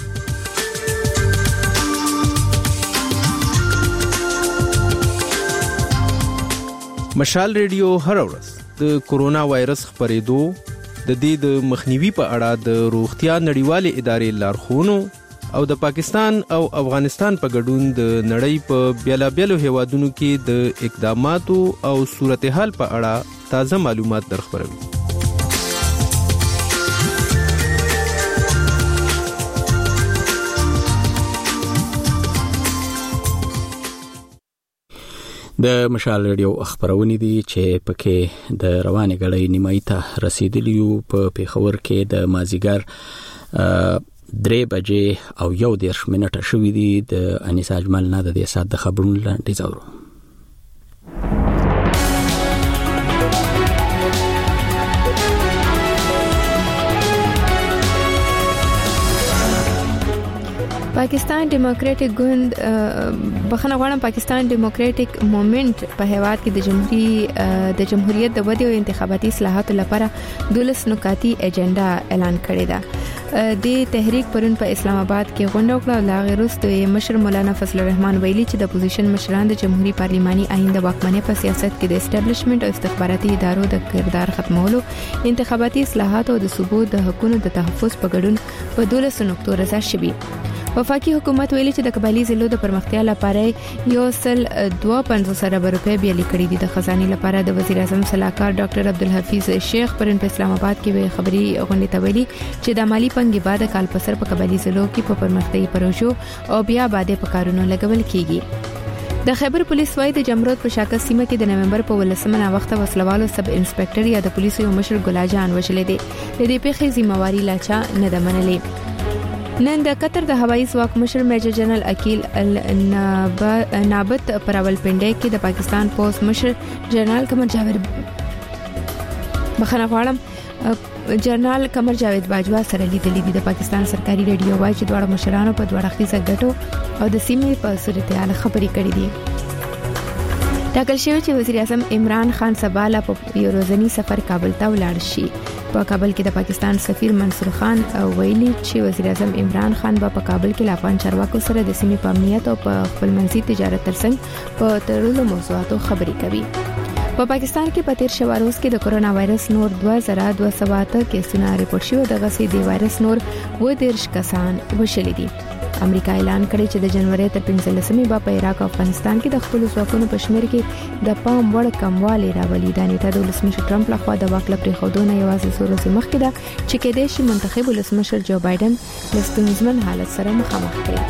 مشال ریډیو هر ورځ د کورونا وایرس خپرېدو د دې د مخنیوي په اړه د روغتیا نړیوالې ادارې لارښوونو او د پاکستان او افغانستان په ګډون د نړۍ په بیلابیلو هیوادونو کې د اقداماتو او صورتحال په اړه تازه معلومات درخبروي. د مشال ریډیو خبرونه دي چې پکې د روانې غړې نیمایي ته رسیدلی په پیښور کې د مازیګر 3 بجې او 1 منټه شوې دي. د انیس اجمل نه د دې سات د خبرونو لاندې زورو. پاکستان ډیموکراټک ګوند بخښنه غواړم پاکستان ډیموکراټک موومېنټ په هیواد کې د جمهوریت د ودې او انتخاباتي اصلاحاتو لپاره 12 نکاتي ایجنډا اعلان کړی دی. د تحریک پرون په اسلام آباد کې غونډه وکړه. لا غیرست مشر مولانا فضل الرحمن ویلي چې د اپوزیشن مشران د جمهوریت پارلماني آئین د واکمنۍ په سیاست کې د اسټابلیشمنت او استخباراتي ادارو د کردار ختمولو، انتخاباتي اصلاحات او د صوبو د حقوقو د تحفظ په ګډون په 12 نقطو رضا شوي. وفاقي حکومت ویلي چې د قبایلی ضلعو د پرمختیا لپاره 152 ارب روپے بیالي کړي دي. د خزانه لپاره د وزیر اعظم صلاحکار ډاکټر عبدالحفیظ شیخ پرون په اسلام آباد کې خبري غونډه ته ویلي چې د مالی پنګي بعد کال پسر په قبایلی ضلعو کې په پرمختیا پروژو او بیا باندې په کارونو لګول کیږي. د خیبر پولیس وایي د جمرود په شاکه سیمه کې د نومبر په 18 وخت وسلوالو سب انسپکټر یا د پولیسو یو مشر ګلاجان وشلې دي. د دې پیښې ذمہواری لاچا نه ده منلې. نن د قطر د هوایي ځواک مشر میجر جنرال عقیل نابت پر راولپنډي کې د پاکستان پولیس مشر جنرال قمر جاوید جنرال قمر جاوید باجوا سره لیدلې دي. د پاکستان سرکاري ریډیو وايي چې دواړه مشرانو په دوه اړخیزه ګټو او د سیمې په صورتحال خبرې کړې دي. ټاکل شوی چې وزیر اعظم عمران خان سبا لا په یو ورځنی سفر کابل ته ولاړ شي. په کابل کې د پاکستان سفیر منصور خان ویلي چې وزیر اعظم عمران خان په کابل کې افغان چارواکو سره د سیمې په امنیت او په خپلمنځي تجارت ترڅنګ په تړلو موضوعاتو خبرې کوي. په پاکستان کې په 13 روز کې د کورونا وایرس نور 2208 کیسونه ریپورت شوي. دغه سي د وایرس نور 13 کسان وشلې دي. امریکا اعلان کړی چې د جنوري تر 15مې په عراق او افغانستان کې د خپل ځواکونو په شمیر کې د پام وړ کموالی راولي. دا نیټه د ولسمشر ټرمپ لخوا د واک لپاره خودونه یوازې څو ورځې مخکې ده چې کېدای شي منتخب ولسمشر جو بایدن له ستونزمن حالت سره مخامخ کړي.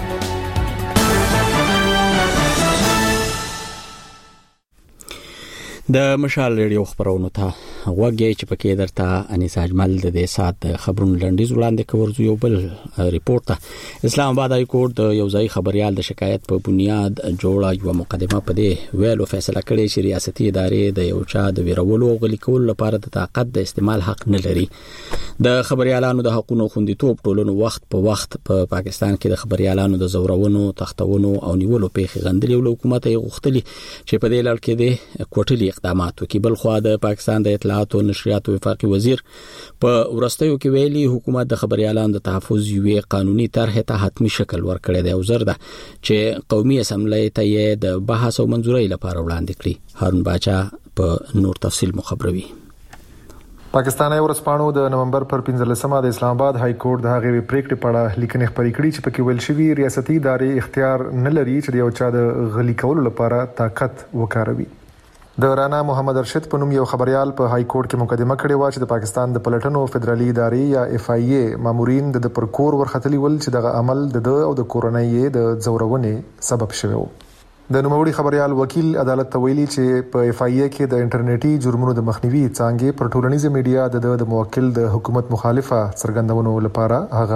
د مشال ریډیو خبرونه ته غوږی چې پکې درته انیس اجمل د دې سات خبرونو لنډیز وړاندې کوي. یو بل ریپورت اسلام آباد های کورټ د یو ځای خبريال د شکایت په بنیاد جوړه یو مقدمه په دې ویلو فیصله کړې چې ریاستي ادارې د یو چا د ویرولو او غلي کولو لپاره د طاقت د استعمال حق نه لري. د خبريالانو د حقوقو خوندیتوب ټولنو وخت په وخت په پاکستان کې د خبريالانو د زورونو، تختونو او نیولو پیښې غندلې او حکومت یې غوښتلې چې په دې لړ کې د کوټلي اقدامات وکړي. بل خو د پاکستان د اطلاعات او نشریات وفاقي وزیر په ورستیو کې ویلي حکومت د خبريالانو د تحفظ یوې قانوني طرح ته حتمی شکل ورکړی دی او زر ده چې قومي اسمبلی ته یې د بحث او منځورۍ لپاره وړاندې کړي. هارون باچا په نور تفصیل مخبروي. پاکستاني ورسپانو د نومبر پر 15مه د اسلام آباد های کورټ د هغې پریکړې په اړه لیکنې خبرې کړې چې پکې ویل شوی ریاستي ادارې اختیار نه لري چې یو چا د غلي کولو لپاره طاقت وکاروي. د رانا محمد ارشد په نوم یو خبريال په های کورټ کې مقدمه کړې و چې د پاکستان د پلټنو فدرالي ادارې یا اف ای ای مامورین د پرکور ورختلي ول چې دغه عمل د او د کورنۍ د زورونې سبب شوی و. د نوموړي خبريال وکیل عدالت ته ویلي چې په اف آی ای کې د انټرنیټي جرمونو د مخنیوي څانګې پر ټولنیزه میډیا د موکل د حکومت مخالفه څرګندونو لپاره هغه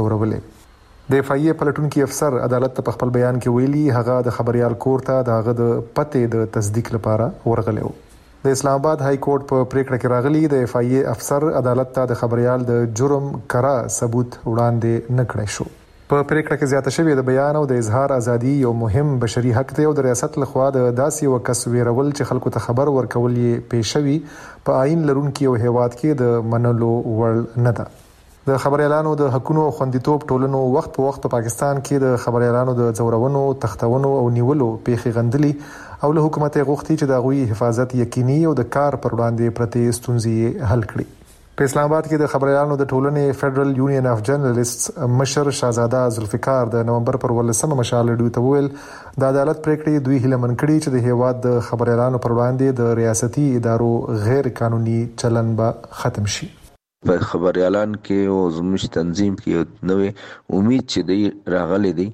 ځورولې. د اف آی ای پلټونکي افسر عدالت ته په خپل بیان کې ویلي هغه د خبريال کور ته دغه د پته د تصدیق لپاره ورغلی و. د اسلام آباد های کورټ په پریکړه کې راغلی د اف آی ای افسر عدالت ته د خبريال د جرم کرا ثبوت وړاندې نکړای شو. په پریکړه کې زیاته شوې د بیان او د اظهار ازادي یو مهم بشري حق دی او د ریاست لخوا د داسې وکس ویرول چې خلکو ته خبر ورکول یې پېښوي په آئین لرونکي او هیواد کې د منلو وړ نه ده. د خبريالانو د حقوقو خوندیتوب ټولنو وخت په وخت په پاکستان کې د خبريالانو د ځورونو، تختونو او نیولو پیښې غندلي او له حکومت غوښتي چې د غوي حفاظت یقیني او د کار پر وړاندې پرتې ستونزې حل کړي. په اسلام آباد کې د خبريالانو د ټولنې فدرل یونین اف جرنالیستس مشر شاهزاده ذوالفقار د نومبر پر 18 مشال ډیو ته ویل د عدالت پریکړې دوی هیله من کړي چې د هیواد د خبريالانو پر وړاندې د ریاستي ادارو غیر قانوني چلن به ختم شي. په خبريالان کې او زموږ تنظیم کې نوې امید چې دی راغلي دي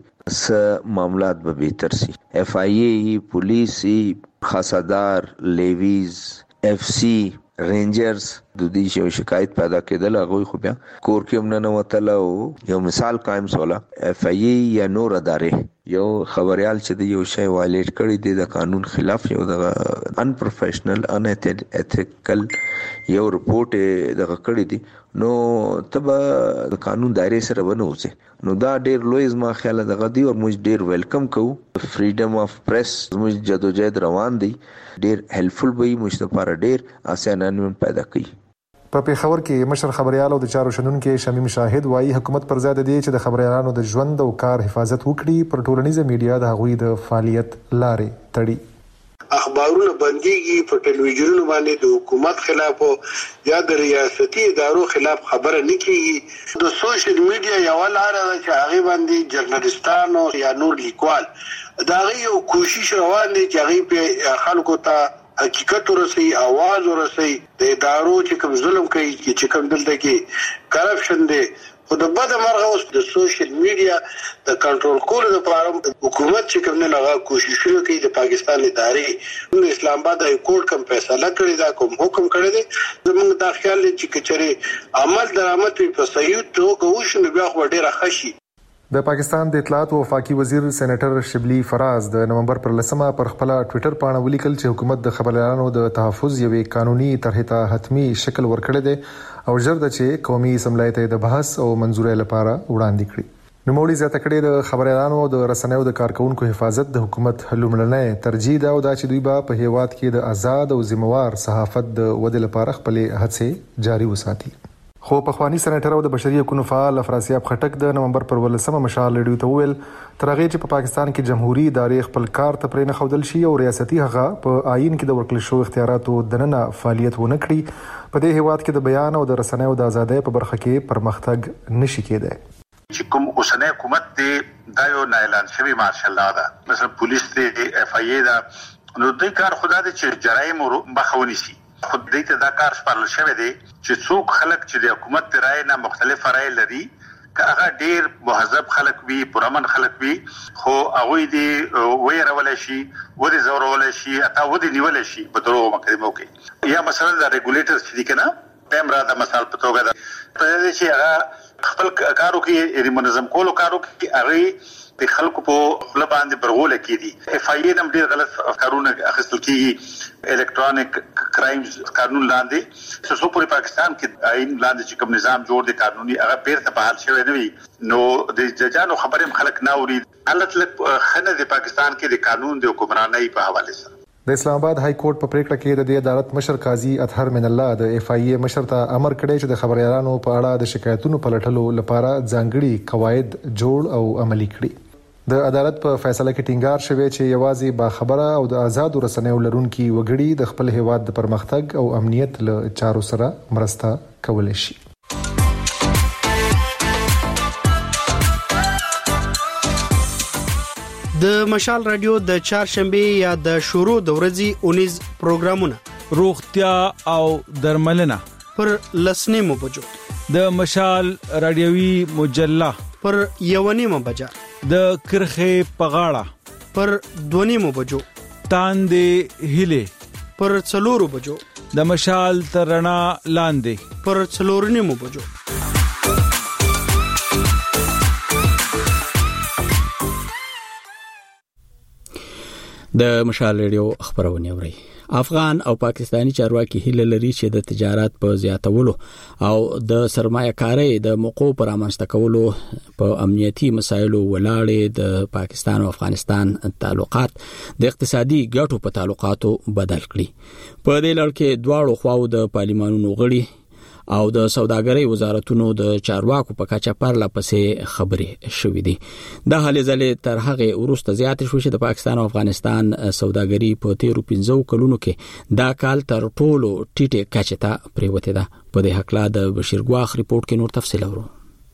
س معاملات به بهتر شي. اف آی ای، پولیسي، خاصدار، لیویز، اف سی، رینجرز د دې شو شکایت پیدا کېدل هغه خو بیا کور کې هم نه وتل او یو مثال قائم سولا اف آی ای یا نور ادارې یو خبريال چې د یو شی وایلیټ کړی دی د قانون خلاف یو د ان پروفیشنل ان ایتیکل یو رپورټ دغه کړی دی نو تبا د قانون دایره سره ونوځي نو دا ډیر لوی زما خیال دغه دی او موږ ډیر ویلکم کوو. فریډم اف پریس موږ جدوجہد روان دی ډیر هیلپفل وي موږ لپاره ډیر اسانه پیدا کوي. په پیښور کې مشر خبريال او د چارو شنونکو شمیم شاهد وایي حکومت پر ځای دی چې د خبريالانو د ژوند او کار حفاظت وکړي پر ټولنیزه میډیا د هغوی د فعالیت لارې تړي. اخبارونه بنديږي په ټلویزیونونو باندې د حکومت خلاف یا د ریاستي ادارو خلاف خبره نه کیږي. د سوشل میډیا یو لار ده چې هغه باندې جرنالستانو یا نور لیکوال دا یو کوشش روان دي چې هغه په خلکو ته حقیقت ورسي، आवाज ورسي، د ادارو چې کوم ظلم کوي چې کوم دلته کې کرپشن دی خو د بده مرغه اوس د سوشل میډیا د کنټرول کولو لپاره حکومت چې کوم نه لغا کوششونه کوي. د پاکستان ادارې د اسلام آباد های کورټ کوم فیصله کړی دا کوم حکم کړی دی زموږ د خیال چې کچره عمل درآمد په صحیح توګه وشي بیا خو ډیره خشي. د پاکستان د اطلاعات او وفاقي وزیر سېنیټر شبلی فراز د نومبر پر 10 پر خپل ټوئیټر باندې ولیکل چې حکومت د خبريالانو د تحفظ یوې قانوني طرحه ته حتمی شکل ورکړی دی او ژر د چې قومي اسمبلی ته د بحث او منزورۍ لپاره وړاندې کړي. نوموړي زیاته کړې د خبريالانو د رسنیو د کارکونکو حفاظت د حکومت لومړنۍ ترجیح ده او دا چې دوی به په هیواد کې د آزاد او ذمہوار صحافت د ودې لپاره خپل هڅې جاري وساتي. خو په خواني سېنیټر او د بشري حقوقو فعال افراسیاب خټک د نومبر پر 18 مشال ډیو ته ویل ترغه چې په پاکستان کې جمهوریت ادارې خپل کار ته پرې نه خودل شي او ریاستي هغه په آئین کې د ورکړل شو اختیاراتو دننه فعالیت ونه کړي په دې هیواد کې د بیان او د رسنیو د ازادۍ په برخه کې پرمختګ نشي کېدای. چې کوم اوسنۍ حکومت دی دا یو نه اعلان شوی ماشاءالله دا مثلا پولیس دی اف آی ای دا نو دوی کار خدای دې چې جرایم مخاوني شي خود دې ته دا کار سپارل شوی دی چې څوک خلک چې د حکومت رائے نه مختلف رائے لري که هغه ډیر مهذب خلک وي پرامن خلک وي خو هغه دې ويرول شي و دې زورول شي اته و دې نیول شي په دروغ مقدمو کې یا مثلا د ریګولیټرز چې دي کنه پیمرا د مثال په توګه دا په دې چې هغه خپل کارو کې منظم کولو کارو کې هغه د خلکو په خپل باندې برغول کېدي. اف آی ای نم ډیر غلط افکارونه اخیستل کیږي الکترونیک کرایمز قانون لاندې څو پورې پاکستان کې آئین لاندې چې کوم نظام جوړ دی قانوني هغه بیرته بحال شوی نه وي نو د ججانو خبرې خلک نه اوري حالت لک خنه د پاکستان کې د قانون د حکمرانۍ په حواله سره. د اسلام آباد های کورټ په پریکړه کې د دې عدالت مشر قاضي اطهر من الله د اف آی ای مشر ته امر کړی چې د خبريالانو په اړه د شکایتونو پلټلو لپاره ځانګړي قواعد جوړ او عملي کړي. د عدالت په فیصله کې ټینګار شوی چې یوازې با خبره او د آزاد رسنیو لرونکي وګړي د خپل هیواد د پرمختګ او امنیت له چارو سره مرسته کولای شي. د مشال رادیو د چهارشنبه یا د شروع د ورځې 19 پروګرامونه روغتیا او درملنه پر لسنیمو بجو د مشال رادیوي مجله پر یونیمه بجا د کرخه پغاړه پر 2:30 بجو، تاندې هیله پر 4 بجو، د مشال ترنا لاندې پر 4:30 بجو. د مشال ریډیو خبرونه اوري. افغان او پاکستانی چارواکي هیله لري چې د تجارت په زیاتولو او د سرمایه کارۍ د موقعو پر امنځته کولو په امنیتي مسایلو ولاړې د پاکستان او افغانستان تعلقات د اقتصادي ګټو په تعلقاتو بدل کړي. په دې لړ کې دواړو خواو د پارلمانونو غړي او د سوداګرۍ وزارتونو د چارواکو په کچه پرله پسې خبرې شوې دي. د حالې ځلې تر هغه وروسته زیات شو چې د پاکستان او افغانستان سوداګري په 13 کلونو کې دا کال تر ټولو ټیټه کچه ته پریوته ده. په دې حق لا د بشیر ګواخ ریپورت کې نور تفصیل اورو.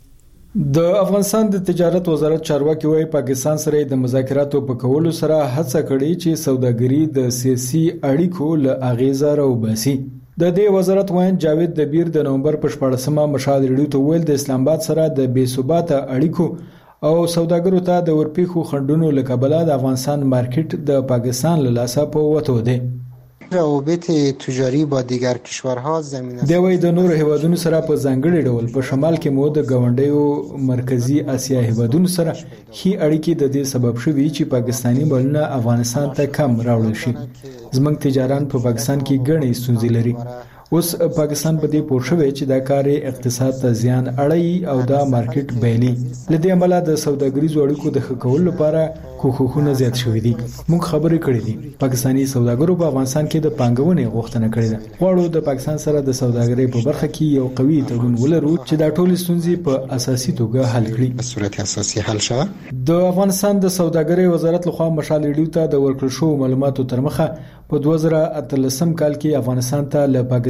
د افغانستان د تجارت وزارت چارواکي وايي پاکستان سره د مذاکراتو په کولو سره هڅه کړې چې سوداګري د سیاسي اړیکو له اغیزه راوباسي. د دې وزارت وایي جاوید دبیر د نومبر په 14مه مشال ریډیو ته ویل د اسلام آباد سره د بې ثباته اړیکو او سوداګرو ته د ورپیخو خندونو له کبله د افغانستان مارکیټ د پاکستان له لاسه په وته دی. روابط تجاری با دیگر کشورها زمینه د وای د نور هیوادونو سره په ځانګړي ډول په شمال کې مو د غونډیو مرکزی اسیا هیوادونو سره هي اړیکې د دې سبب شوي چې پاکستانی مالونه افغانستان ته کم راوړل شي. زمنګ تجاران په پاکستان کې ګڼې ستونزې لري. اوس پاکستان په دې پوه شوی چې دا کار اقتصاد ته زیان اړوي او دا مارکیټ بیلي. لدې عمله د سوداګریزو اړیکو د ښه کولو لپاره کوښښونه زیات شوي دي. موږ خبرې کړې دي پاکستانی سوداګرو په افغانستان کې د پانګونې غوښتنه کړې ده. غواړو د پاکستان سره د سوداګرۍ په برخه کې یو قوي تړون ولرو چې دا ټول ستونزې په اساسي توګه حل کړي. په صورت اساسي حل شوه. د افغانستان د سوداګرۍ وزارت لخوا مشال ریډیو ته د ورکړل شوو معلوماتو تر مخه په 2013 کال کې افغانستان ته له پاکستان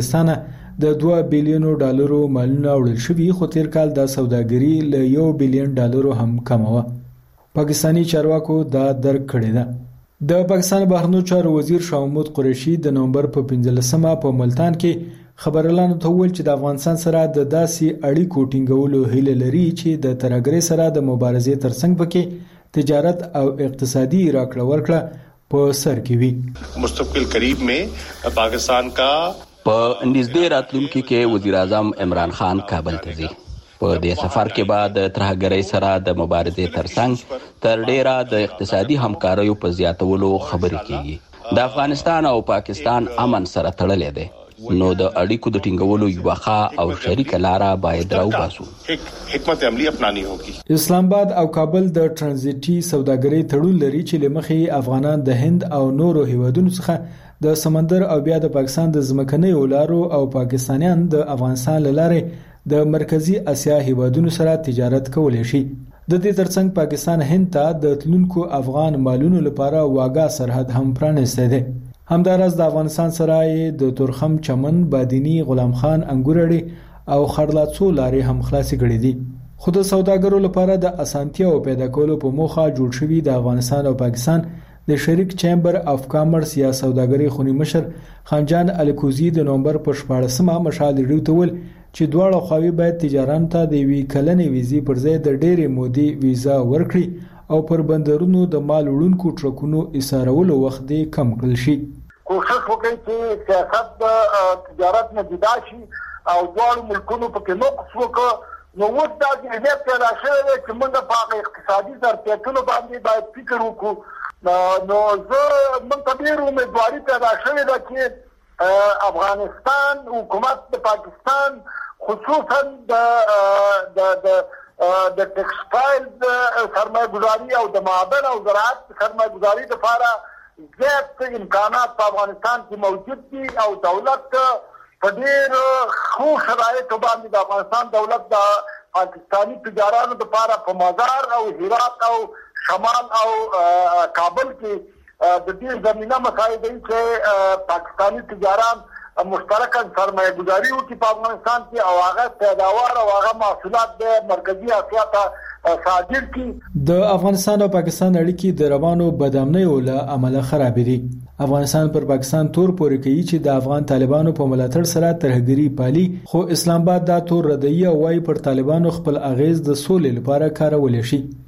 د 2 بلین ډالرو مالونه وړل شوي، خو تیر کال د سوداګري له 1 بلین ډالرو هم کم و. پاکستانی چارواکو دا درک کړی ده. د پاکستان بهرنیو چارو وزیر شاه محمود قریشي د نومبر په 15مه په ملتان کې خبرلانو ته وویل چې د افغانستان سره د داسې اړیکو ټینګولو هیله لري چې د ترهګرۍ سره د مبارزې ترڅنګ پکې تجارت او اقتصادي راکړه ورکړه په سر کې وي. مستقبل قریب में पाकिस्तान का په نږدې راتلونکي کې وزیر اعظم عمران خان کابل ته ځي. په دې سفر کې بعد ترهګرۍ سره د مبارزې ترڅنګ تر ډیره د اقتصادي همکاریو په زیاتولو خبرې کیږي. د افغانستان او پاکستان امن سره تړلې ده، نو د اړیکو د ټینګولو یو ښه او شریک لاره باید راوباسو. حکمت عملی اپنانی ہوگی. اسلام آباد او کابل د ترانزیټي سوداګرۍ تړون لري چې لمخې افغانان د هند او نورو هیوادونو څخه د سمندر او بیا د پاکستان د ځمکنیو لارو او پاکستانیان د افغانستان لاره د مرکزی اسیا هیوادونو سره تجارت کولای شي. د دې ترڅنګ پاکستان هند ته د تلونکو افغان مالونو لپاره واګه سرحد هم پرانیسته ده. همدارس د افغانستان سره د تورخم چمن، بادینی، غلام خان، انګورړي او خړلاڅو لارې هم خلاصې کړې دي. خو د سوداګرو لپاره د اسانتیاو پیدا کولو په موخه جوړ شوی د افغانستان او پاکستان د شریک چیمبر اف کامرس یا سوداګرۍ خونی مشر خانجان الکوزی د نومبر په 14مه مشال ریډیو ته ویل چې دواړه خواوې باید تجاران ته د وی کلنې ویزې پر ځای د ډېرې مودې ویزا ورکړي او پر بندرونو د مال وړونکو ټرکونو ایسارولو وخت دې کم کړل شي. کوشش وکړي چې سیاست د تجارت نه جدا شي او دواړو ملکونو په کې نقص وکړي. نو اوس دا ذهنیت پیدا شوی دی چې موږ په اقتصادي ظرفیتونو باندې باید فکر وکړو. نو موږ ته ډېر امیدواري پیدا شوې ده چې افغانستان حکومت د پاکستان خصوصا د ټیکسټایل سرمایه گذاري او د معدن او زراعت سرمایه گذاري لپاره زیات امکانات په افغانستان کې موجود دي او دولت په ډېر ښو شرایطو باندې د افغانستان دولت د پاکستانی تجارانو لپاره په مزار او هرات او شمال او کابل کې د دې زمينه مساعد دي چې پاکستانی تجاران مشترکاً سرمایه گذاری وکړي په افغانستان کې او هغه پیداوار او هغه محصولات د مرکزی اسیا ته صادر کړي. د افغانستان او پاکستان اړیکې د روانو بدامنیو له امله خراب دي. افغانستان پر پاکستان تور پورې کوي چې د افغان طالبانو په ملاتړ سره ترهګری پالي، خو اسلام آباد دا تور ردیه وای پر طالبانو خپل اغیز د سولې لپاره کارول شي.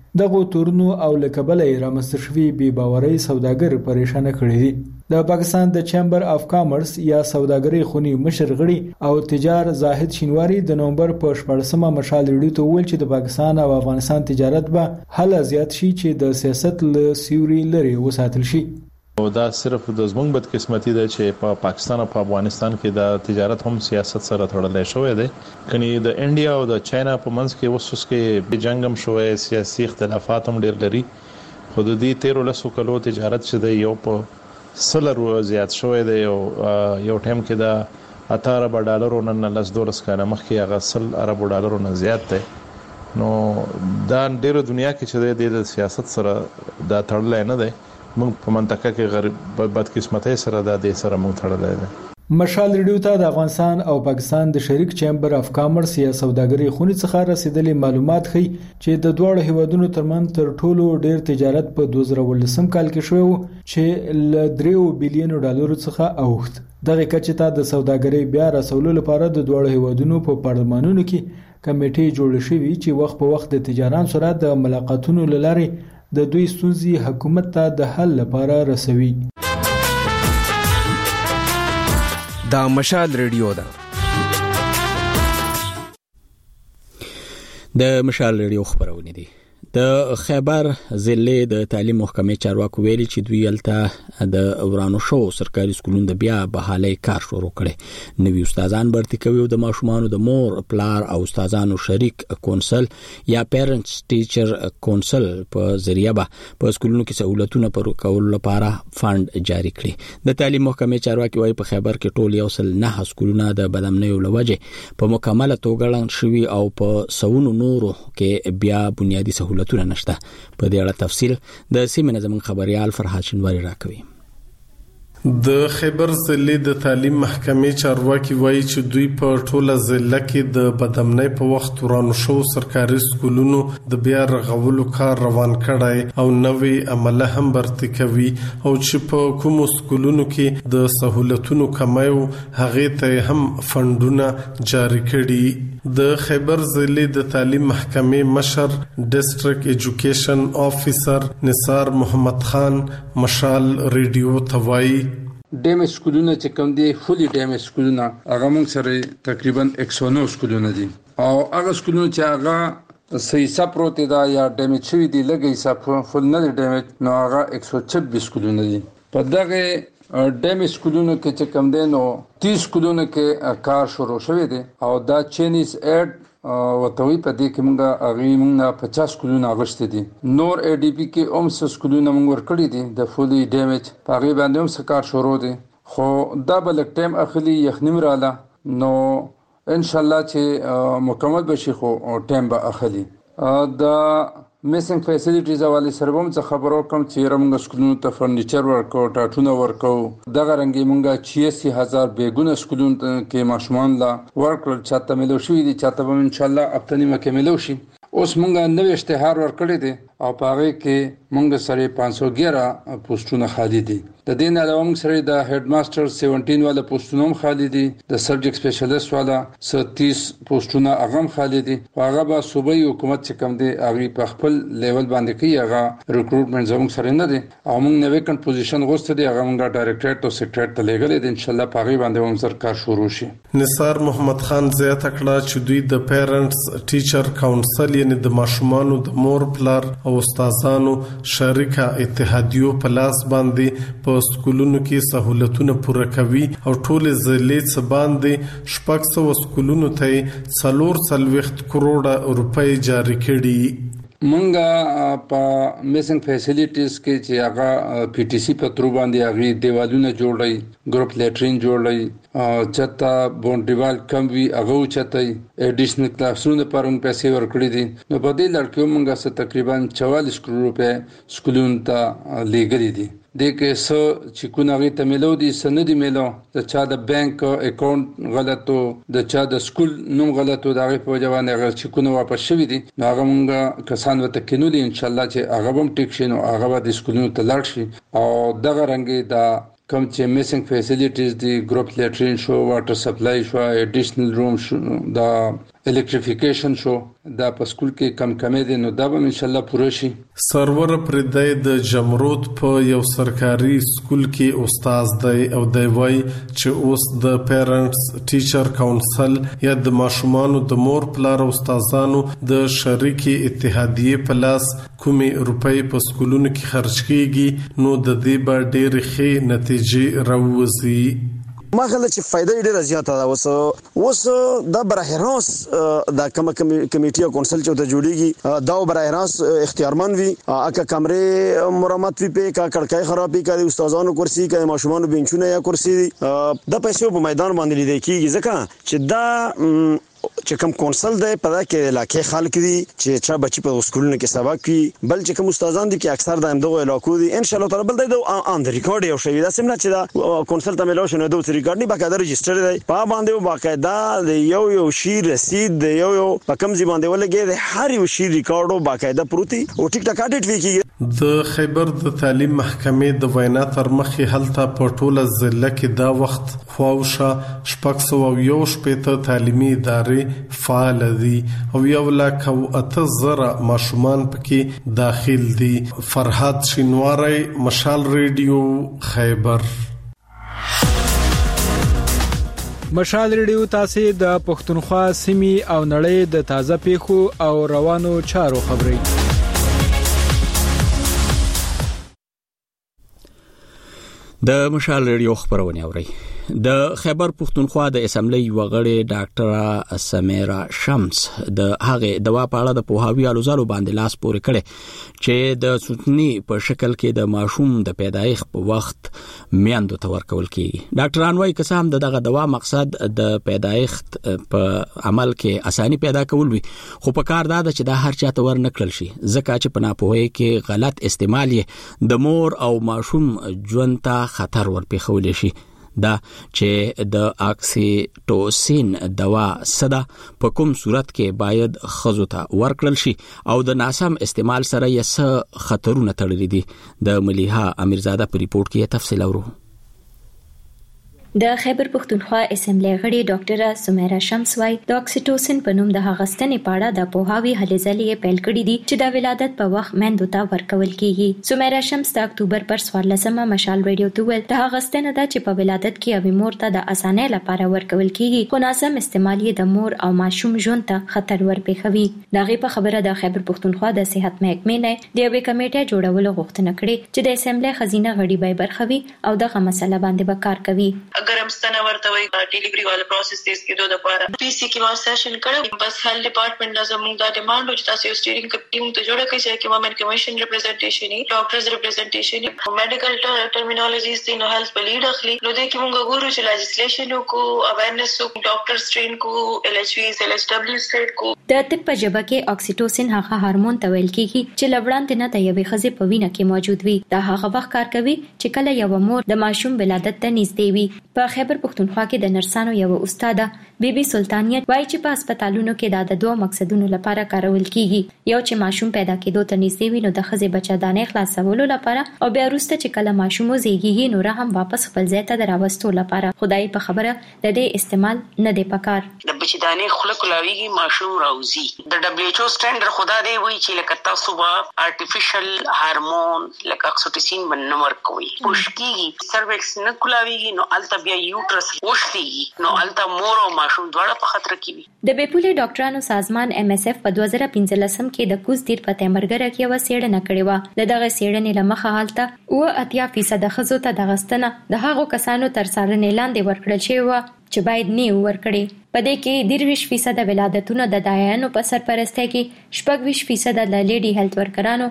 دغه تورنو او لکبلې رامنځته شوي بې باورۍ سوداګر پریشان کړي دي. د پاکستان د چیمبر اف کامرس یا سوداګرۍ خونی مشر غړي او تجار زاهد شینواری د نومبر په 14مه مشال ریډیو ته ویل چې د پاکستان او افغانستان تجارت به هله زیات شي چې د سیاست له سیوري لري وساتل شي. او دا صرف د زمونږ بدقسمتي ده چې په پاکستان او په افغانستان کې د تجارت هم سیاست سره تړلې شوې ده. کني د انډیا او د چاینا په منځ کې وسوس کې به جنگ هم شوې، سیاسي اختلافات هم ډېر لري. خو د دې 13 کلو تجارت چې د یو په $100 زیات شوې ده او یو ټیم کې د $18 نن $10 کاله مخکې هغه $100 نه زیات ده. نو دا ډېر دنیا کې چې د سیاست سره دا تړلې نه ده. موږ په منطقه کې غریب بدقسمتۍ سره د سره موږ تړلې ده. مشال ریډیو ته د افغانستان او پاکستان د شریک چیمبر اف کامرس یا سوداګرۍ خونی څخه رسیدلي معلومات ښيي چې د دوه هیوادونو ترمن تر ټولو ډیر تجارت په 2019 کال کې شوی چې ل $3 بلین څخه اوښت. دغه کچې ته د سوداګرۍ بیا رسولو لپاره د دوه هیوادونو په پارلمانونو کې کمیټې جوړ شوې چې وخت په وخت د تجاران سره د ملاقاتونو لارې د دوی ستونزې حکومت ته د حل لپاره رسوي. دا مشال ریډیو ده. د مشال ریډیو خبرونه دي. د خیبر ضلع د تعلیم محکمې چارواکو ویلي چې دوی الته د ورانو شو سرکاري سکولونو د بیا بحالي کار شروع کړي. نوي استادان برتي کوي او د ماشومان د مور پلار او استادانو شریک کونسل یا پیرنټس ټیچر کونسل په ذریعہ په سکولونو کې سہولتونه پر کول لپاره فند جاری کړي. د تعلیم محکمې چارواکي وايي په خیبر کې ټول یو سل نه سکولونه د بدامنۍ لوجه په مکمله توګه لنډ شوي او په سونو نورو کې بیا بنیادی سہولت نشته. په دې اړه تفصیل د سیمه نظم خبريال فرحات شینواری راکوي. د خیبر ضلع د تعلیم محکمې چارواکي وایي چې دوی په ټوله ضلع کې د بدامنۍ په وخت ورانو شو سرکاري سکولونو د بیا رغولو کار روان کړای او نوې عمله هم برتي کوي او چې په کومو سکولونو کې د سہولتونو کمی او هغه ته هم فندونه جاری کړي. د خیبر ضلع د تعلیم محکمې مشر ډیسټریکټ ایجوکیشن افیسر نثار محمد خان مشال ریډیو توای ډیمیج سکولونه چې کوم دي فولي ډیمیج سکولونه هغه موږ سره تقریبا 109 سکولونه دي او هغه سکولونه چې هغه صحیح سپروت دا یا ډیمیج شوی دي لګي صف فول نه ډیمیج نو هغه 126 سکولونه دي. په دغه ډیمیج سکولونو کې چې کوم دي نو 30 سکولونو کې کار شروع شوی دی او دا چینیز اډ وتوی په دې کې موږ هغه موږ 50 سکولونه اغشته دي. نور ای ډی پی کې اوم سکولونه موږ ورکړي دي د فولي ډیمیج په هغه باندې هم کار شروع دي خو دا بل ټیم اخلي یخنیم رااله نو ان شاء الله چې مکمل بشي خو ټیم به اخلي. د میسنګ فیسیلیټیز حواله سره هم څه خبرو کوم چې موږ سکولونو ته فرنیچر ورکو ټاټونه ورکو دغه رنګي موږ 86000 بیگونه سکولونو کې ماشومان لا ورکړل چاته ملو شوې دي چاته به ان شاء الله اپتنی مکه ملو شي. اوس موږ نوې اشتهار ورکړی دي او پاره کې موږ سره 511 پوسټونه خالي دي. د دې نه علاوه موږ سره د هډ ماستر 17 والا پوسټونه هم خالي دي. د سبجیکټ سپیشلیست والا 30 پوسټونه هغه هم خالي دي. هغه به صوبایي حکومت چې کوم دي هغه په خپل لیول باندې کوي هغه ریکروټمنټ زموږ سره نه دي او موږ نوې کن پوزیشن غوښته دي هغه موږ ډایریکټریټ او سیکریټریټ ته لګلې دي. ان شاء الله پاره باندې هم سرکار شروع شي. نثار محمد خان زیاته کړه چې دوی د پیرنټس ټیچر کونسل یعنی د ماشومانو د مور پلار او استادانو شریکه اتحادیو په لاس باندې په سکولونو کې سہولتونه پوره کوي او ټول ضلع څخه باندې 600 سکولونو ته 440 کروڑ روپۍ جاری کړي. مونږه په میسنګ فیسیلیټیز کې چې هغه پی ټی سی په تر باندې هغه دیوالونه جوړای ګروپ لیټرین جوړای چتا بونډیوال کم وی هغه چتای اډیشنل کلاسونه لپاره پیسې ورکړي دي. نو په دې لړ کې مونږه څه تقریبا 44 کروڑ روپے سکولونو ته لګري دي. د کې څه چې کو نغې ته ملو دي سند ملو د چا د بانک اکاونټ غلطو د چا د سکول نوم غلطو دغه په جوان هغه چې کو نو واپس شوی دي هغه مونږه کسان وته کینولې ان شاء الله چې هغه هم ټیک شي نو هغه د سکولونو ته لاړ شي او دغه رنګي د کوم چې میسنګ فیسیلیټیز دی ګروپ لیټرین شو واټر سپلای شو اډیشنل روم شو دا الکتریفیکیشن شو دا په سکول کې کم کمې دي نو دا به ان شاء الله پوره شي. سرور پردای د جمرود په یو سرکاري سکول کې استاد دی او دی وای چې اوس د پیرنټس ټیچر کونسل یا د ماشومانو د مور پلار او استادانو د شریکي اتحادیه په لاس کومي روپۍ په سکولونو کې خرج کیږي نو د دې به ډېر ښه نتیجې راوځي. ما خل چې فائدې ډېره زیاته ده. اوس د براه راست د کمیټي او کونسل چې ته جوړیږي دا براه راست اختیارمن وي اګه کمرې مرمت وي په کا کړکۍ خرابې کړي استادانو کرسي کړي ماشومان بنچونه یا کرسي د پیسې په میدان باندې لیدل کیږي ځکه چې دا چې کوم کونسل دی په دا کې علاقې خلک دي چې چا بچي په سکولونو کې سبق کوي بل چې کوم استادان دي چې اکثر د همدغه علاقو دي ان شاء الله تعالی بل د ان ریکارډ یو شی دا سمنه چې دا کونسل ته ملو شنو د ریکارډ نه باقاعده رجستر دی په باندې باقاعده یو شی رسید دی یو په کوم ځای باندې ولګي دی هر یو شی ریکارډ باقاعده پروتي او ټیک ټاک اډیټ وکړي. د خیبر د تعلیم محکمې د وینا تر مخې هلته په ټوله ضلع کې دا وخت خواوشه شپږ سوه او یو شپېته تعلیمي ادارې فعال دي او 1,08,000 ماشومان پکې داخل دي. فرحات شینواری، مشال ریډیو، خیبر. مشال ریډیو تاسو د پښتونخوا سیمې او نړۍ د تازه پیښو او روانو چارو خبري. د مشال ریډیو خبرونه اوري. د خیبر پښتونخوا د اسمبلی وغړي ډاکټر سمیرا شمس د هغه دوا په اړه د پوهاوی الوزالو باندې لاس پورې کړي چې د سوتنی په شکل کې د ماشوم د پیدایښت په وخت میاندو ته ورکول کیږي. ډاکټران وايي که هم دغه دوا مقصد د پیدایښت په عمل کې اساني پیدا کول وي خو په کار دا چې دا هر چاته ور نکړل شي ځکه چې په ناپوهۍ کې غلط استعمال یې د مور او ماشوم ژوند ته خطر ورپېښول شي. دا چې د اکسیټوسین دوا صدا په کوم صورت کې باید خزو ته ورکړل شي او د ناسم استعمال سره یې څه خطرونه تړلي دي. د ملیحه امیرزاده په ریپورت کې تفصیل اورو. د خیبر پښتونخوا اسمبلی غړي ډاکټر سمیرا شمس وايي د اکسیټوسین په نوم د هغستنې پاړه د پوهاوی هلې ځلې پیل کړې دي چې د ولادت په وخت میندو ته ورکول کیږي. سمیرا شمس د اکتوبر پر 14مه مشال ریډیو ته ویل د هغستنه د چې په ولادت کې اوی مور ته د اسانۍ لپاره ورکول کیږي خو ناسم استعمال یې د مور او ماشوم ژوند ته خطر ورپېښوي. دغه په خبره د خیبر پښتونخوا د صحت محکمې نه د یوې کمیټې جوړولو غوښتنه کړې چې د اسمبلی خزینه غړي به برخوي او دغه مسله باندې به کار کوي. اگر هم ستنه ورته وي ډیلیوري والا پروسس تیز کېدو لپاره پی سی کې ما سیشن کړو بس هیلث ډپارټمنټ نه زموږ د ډیماند چې تاسو سټیرینګ کمیټې ته جوړه کړئ چې وومن کمیشن ریپرزنټیشن ډاکټرز ریپرزنټیشن میډیکل ټرمینالوژیز دي نو هیلث بلیډ اخلي نو د کوم غوړو چې لیجسلیشن کو اویرنس کو ډاکټر سټرین کو ال ایچ وی ال ایچ دبليو سټیټ کو د طب په ژبه کې اکسیټوسین هغه هورمون ته ویل کیږي چې لوړاندې نه د یوې ښځې په وینه کې موجود وي. دا هغه وخت کار کوي چې کله یو مور د ماشوم ولادت ته نږدې وي. په خیبر پښتونخوا کې د نرسانو یو استاده بیبي سلطانیت وایي چې په هسپتالونو کې د دوه مقصدونو لپاره کارول کیږي. یو چې ماشوم پیدا کېدو ته نږدې وي نو د ښځې بچه‌دانۍ خلاصولو لپاره او بیا وروسته چې کله ماشوم وزېږي نو هم واپس خپل ځای ته راوستو لپاره. خدای په خبره د دې استعمال نه دی پکار. د بچه‌دانۍ خوله کولاویږي ماشوم راوځي. د دبليو ایچ او سټانډرډ خدا دی وایي چې لکه تاسو به ارتفیشل هورمون لکه اکسیټوسین باندې ورکوي پوښکیږي سروکس نه کولاویږي نو الته بیا یوټرس وښتي نو الته مور او ماشوم دواړه په خطر کې وي. د بیپولې ډاکټرانو سازمان ام اس اف په 2015 کې د کوز تیر په تمرګره کې و سیړنه کړې و. د دغه سیړنې لمخه حالت او 80% خزو ته د غستنه د هغو کسانو تر څارنې لاندې ورکړل شوی و چې باید نه ورکړي. په دې کې 23% ولادتونه د دایانو په سرپرستی کې 26% د لیډي هیلث ورکرانو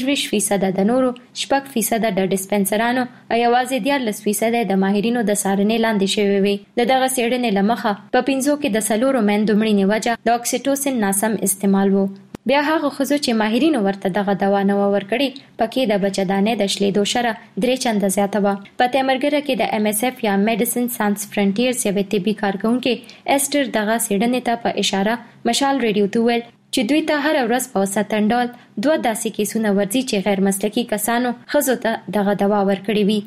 23% د نورو 6% د ډسپنسرانو او یوازې 14% د ماهرینو د څارنې لاندې شوی وي. دغه څېړنې لمخه په 5 کې د سلورو مېندو مړینې وجه د اکسیټوسین ناسم استعمال وو. بیا هغه خزو چې ماهرینو ورته دغه دوا نه ورکړي پکې د بچدانې د شلیدو شره 3 چنده زیاته و. په تمرګره کې د ام اس اف یا میډیسن ساينس فرنټیرز یو طبي کارکونکو اسټر دغه سیډنې ته په اشاره مشال ریډیو ته ویل چې دوی ته هر ورځ په وساتندال دوه داسې کیسونه ورځي چې غیر مسلکي کسانو خزو ته دغه دوا ورکړي وي.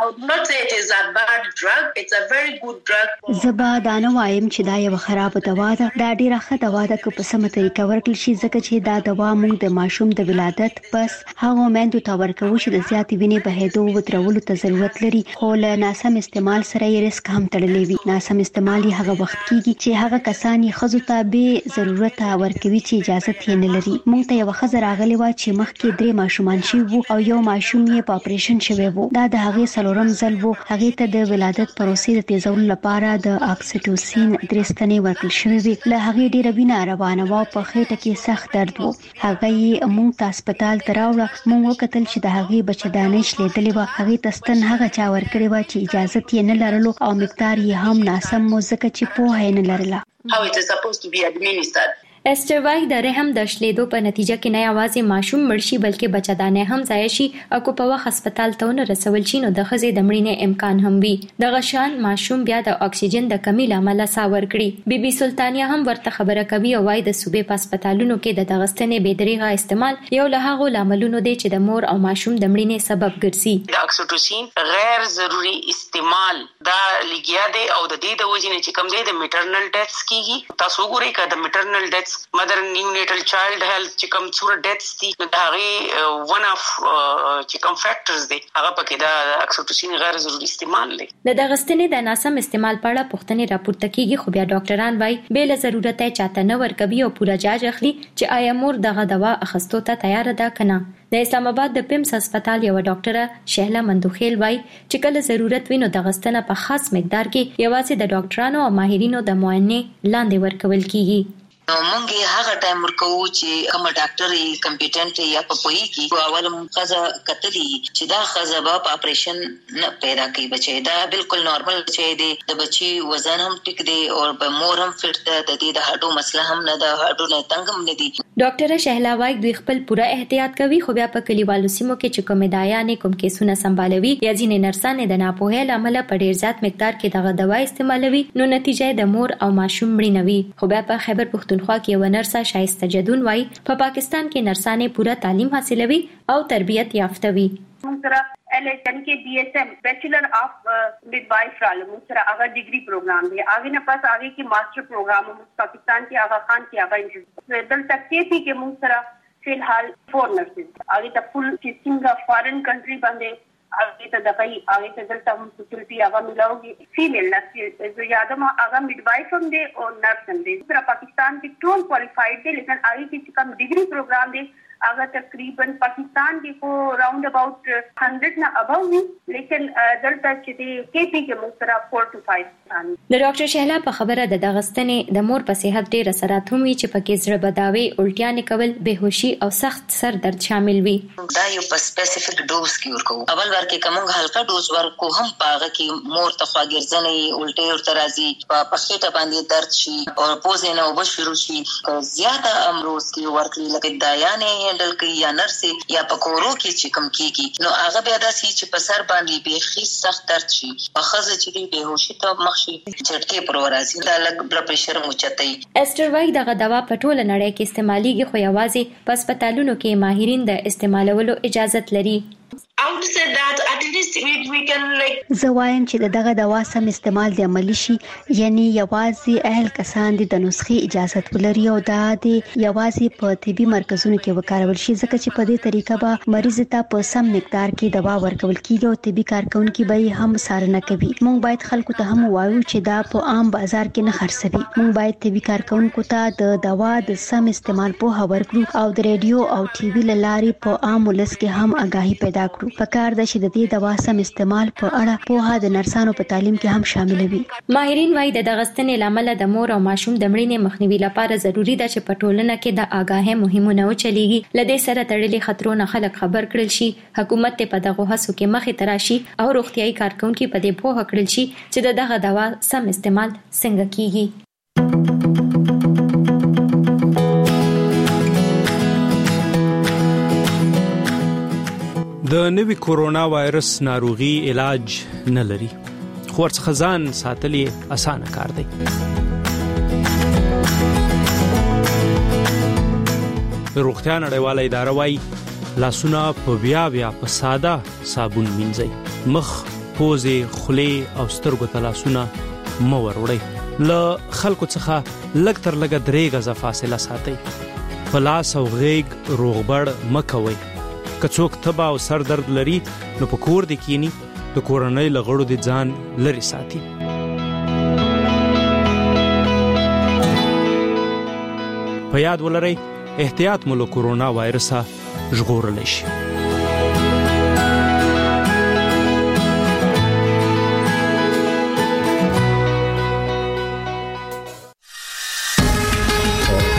زبا دا نه وایم چې دا یو خراب دوا ده. دا ډیره ښه دوا ده که په سمه طریقه ورکړل شي، ځکه چې دا دوا موږ د ماشوم د ولادت پس هغه میندو ته ورکوو چې د زیاتې وینې بهېدو ودرولو ته ضرورت لري، خو له ناسم استعمال سره یې ریسک هم تړلی وي. ناسم استعمال یې هغه وخت کیږي چې هغه کسان یې ښځو ته بې ضرورته ورکوي چې اجازه یې نه لري. موږ ته یوه ښځه راغلې وه چې مخکې 3 ماشومان شوي وو او یو ماشوم یې په اپریشن شوی وو. دا د هغې 4م ځل وو. هغې ته د ولادت پروسې د تیزولو لپاره د اکسیټوسین 3 ستنې ورکړل شوې وې. له هغې ډېره وینه روانه وه او په خېټه کې سخت درد و. هغه یې موږ ته هسپتال ته راوړه. موږ وکتل چې د هغې بچه‌دانۍ شلېدلې وه. هغې ته ستن هغه چا ورکړې وه چې اجازت یې نه لرلو او مقدار یې هم ناسم و، ځکه چې پوهه یې نه لرله. How it is supposed to be administered. استر وای د رحم د شلیدو په نتیجه کې نه یوازې ماشوم مړ شي بلکې بچه‌دانې هم ضایع شي او که په وخت هسپتال ته ونه رسول شي نو د ښځې د مړینې امکان هم وي. دغه شان ماشوم بیا د اکسیجن د کمی له امله ساه ورکړي. بي بي سلطانیه هم ورته خبره کوي او وايي د صوبې په هسپتالونو کې د دغه ستنې بې دریغه استعمال یو له هغو لاملونو دی چې د مور او ماشوم د مړینې سبب ګرځي. د اکسیټوسین غیر ضروري استعمال دا لګیا دی او د دې د وجې نه چې کوم ځای د میټرنل ډیث کیږي. تاسو وګورئ که د میټرنل ډیث مدر نیونیټل چایلډ هیلث چې کوم څوره ډیث دي نو دا هغه ون اف چې کوم فیکټرز دي هغه پکې د اکسیټوسین غیر ضروري استعمال دی. د دغه ستنې د ناسم استعمال په اړه پوښتنې راپورته کیږي، خو بیا ډاکټران وايي بې له ضرورت چاته نه ورکوي او پوره جاج اخلي چې آیا مور دغه دوا اخستو ته تیار ده کنه. د اسلام آباد د پیمس هسپتال یو ډاکټره شهلا مندوخیل وايي چې کله ضرورت وي نو دغه ستنه په خاص مقدار کې یوازې د ډاکټرانو او ماهرینو د معاینې لاندې ورکول کیږي. نو مونږ هغه ټایم ورکو چې کوم ډاکټر یې کمپیټنټ یا په پوي کې اول مخزه کتلی چې دا خزه په اپریشن نه پیدا کوي بچي. دا بالکل نارمل بچي دی، د بچي وزن هم ټیک دی او په مور هم فټ ده، د دې د هډو مسله هم نه ده، هډو نه تنګ هم نه دي. ډاکټر شهلا وايي دوی خپل پوره احتیاط کوي، خو بیا په کلیوالو سیمو کې چې کوم دایانې کوم کیسونه سمبالوي یا ځینې نرسانې د ناپوهۍ له امله په ډیر زیات مقدار کې دغه دوا استعمالوي نو نتیجه د مور او ماشوم مړینه وي. خو بیا په خیبر پښتونخوا کې یو نرسه شایسته جدون وايي په پاکستان کې نرسانې پوره تعلیم حاصلوي او تربیت یافته وي. LHN के BSM बैचलर ऑफ मिडवाइफ रालम सर आगा डिग्री प्रोग्राम है आगे न पास आगे की मास्टर प्रोग्राम पाकिस्तान के आगा खान के आगा इंस्टीट्यूट दल तक के के मुसरा फिलहाल 4 नर्सेज आगे तक फुल टीचिंग का फॉरेन कंट्री बंदे आगे तक दवाई आगे तक दल तक फैसिलिटी आगा मिलाओगे फीमेल नर्स जो यादम आगा मिडवाइफ हम दे और नर्स हम दे सर पाकिस्तान के टोन क्वालिफाइड दे लेकिन आगे की कम डिग्री प्रोग्राम दे आगा तकरीबन पाकिस्तान के को राउंड अबाउट 100 ना अबव हुई लेकिन दल तक के केपी के मुस्तरा 4 to 5 د ډاکټر شهلا په خبره د دغستنې د مور په صحت ډېر اثرات هم وي چې پکې زړه بداوي، الټیانې کول، بهوشي او سخت سر درد شامل وي. دا یو په سپیسیفیک ډوز کې ورکو. اول ور کې کوم هلکا ډوز ورکو هم پاغه کې مور ته خواګرځنې الټي او ترازی په پښېټه باندې درد شي او پوزې نه وب شروع شي. زیاته امروز کې ورکړي لکه دایانې هندل کوي یا نرس یا پکورو کې چې کم کیږي نو هغه بیا داسي چې په سر باندې بيخي سخت درد شي په خزه چې بهوشي ته مخشي چټکي پرورازي دا لګ بلډ پريشر موچتای. استر وای دغه دوا په ټوله نړۍ کې استعماليږي خو یوازې په هسپتالونو کې ماهرین د استعمالولو اجازه لري. زه وایم چې دغه دوا سم استعمال د عملی شي، یعنی یوازې اهل کسان د نسخې اجازه ولري او دا د یوازې په طبي مرکزونو کې وکارول شي، ځکه چې په دې طریقه به مریض ته په سم مقدار کې دوا ورکول کیږي او طبي کارکونکي به هم څارنه کوي. موږ باید خلکو ته هم وایو چې دا په عام بازار کې نه خرڅوي. موږ باید طبي کارکونکو ته د دوا د سم استعمال په ورکړو او د ریډیو او ټي وي لارې په عام ولس کې هم آگاهي پیدا کړو. پکار ده چې د دې دوا سم استعمال په اړه په د نرسانو په تعلیم کې هم شامل وي. ماهرین وايي د دغستنې لامل د مور او ماشوم د مړینې مخنیوي لپاره ضروری ده چې په ټولنه کې د آگاهۍ مهمونه وچلېږي. لدې سره تړلې خطرونه خلک خبر کړل شي، حکومت ته په دغه هڅو کې مخې ته راشي او روغتيایي کارکونکو په دې پوهه کړل شي چې دغه دوا سم استعمال څنګه کیږي. د نوي کورونا وایرس ناروغي علاج نه لري، خو ورڅخه ځان ساتل یې اسانه کار دی. روغتیا نړیواله اداره وايي لاسونه په بیا په ساده صابون مینځئ. مخ، پوزې، خولې او سترګو ته لاسونه مه وروړئ. له خلکو څخه لږ تر لږه 3 غزه فاصله ساتئ. په لاس او غېږ روغبړ مه کوئ. که څوک تبه او سر درد لري نو په کور دې کینی، د کورنۍ له غړو دې ځان لرې ساتي. په یاد ولرئ احتیاط مو له کورونا وایرسه ژغورلی شي.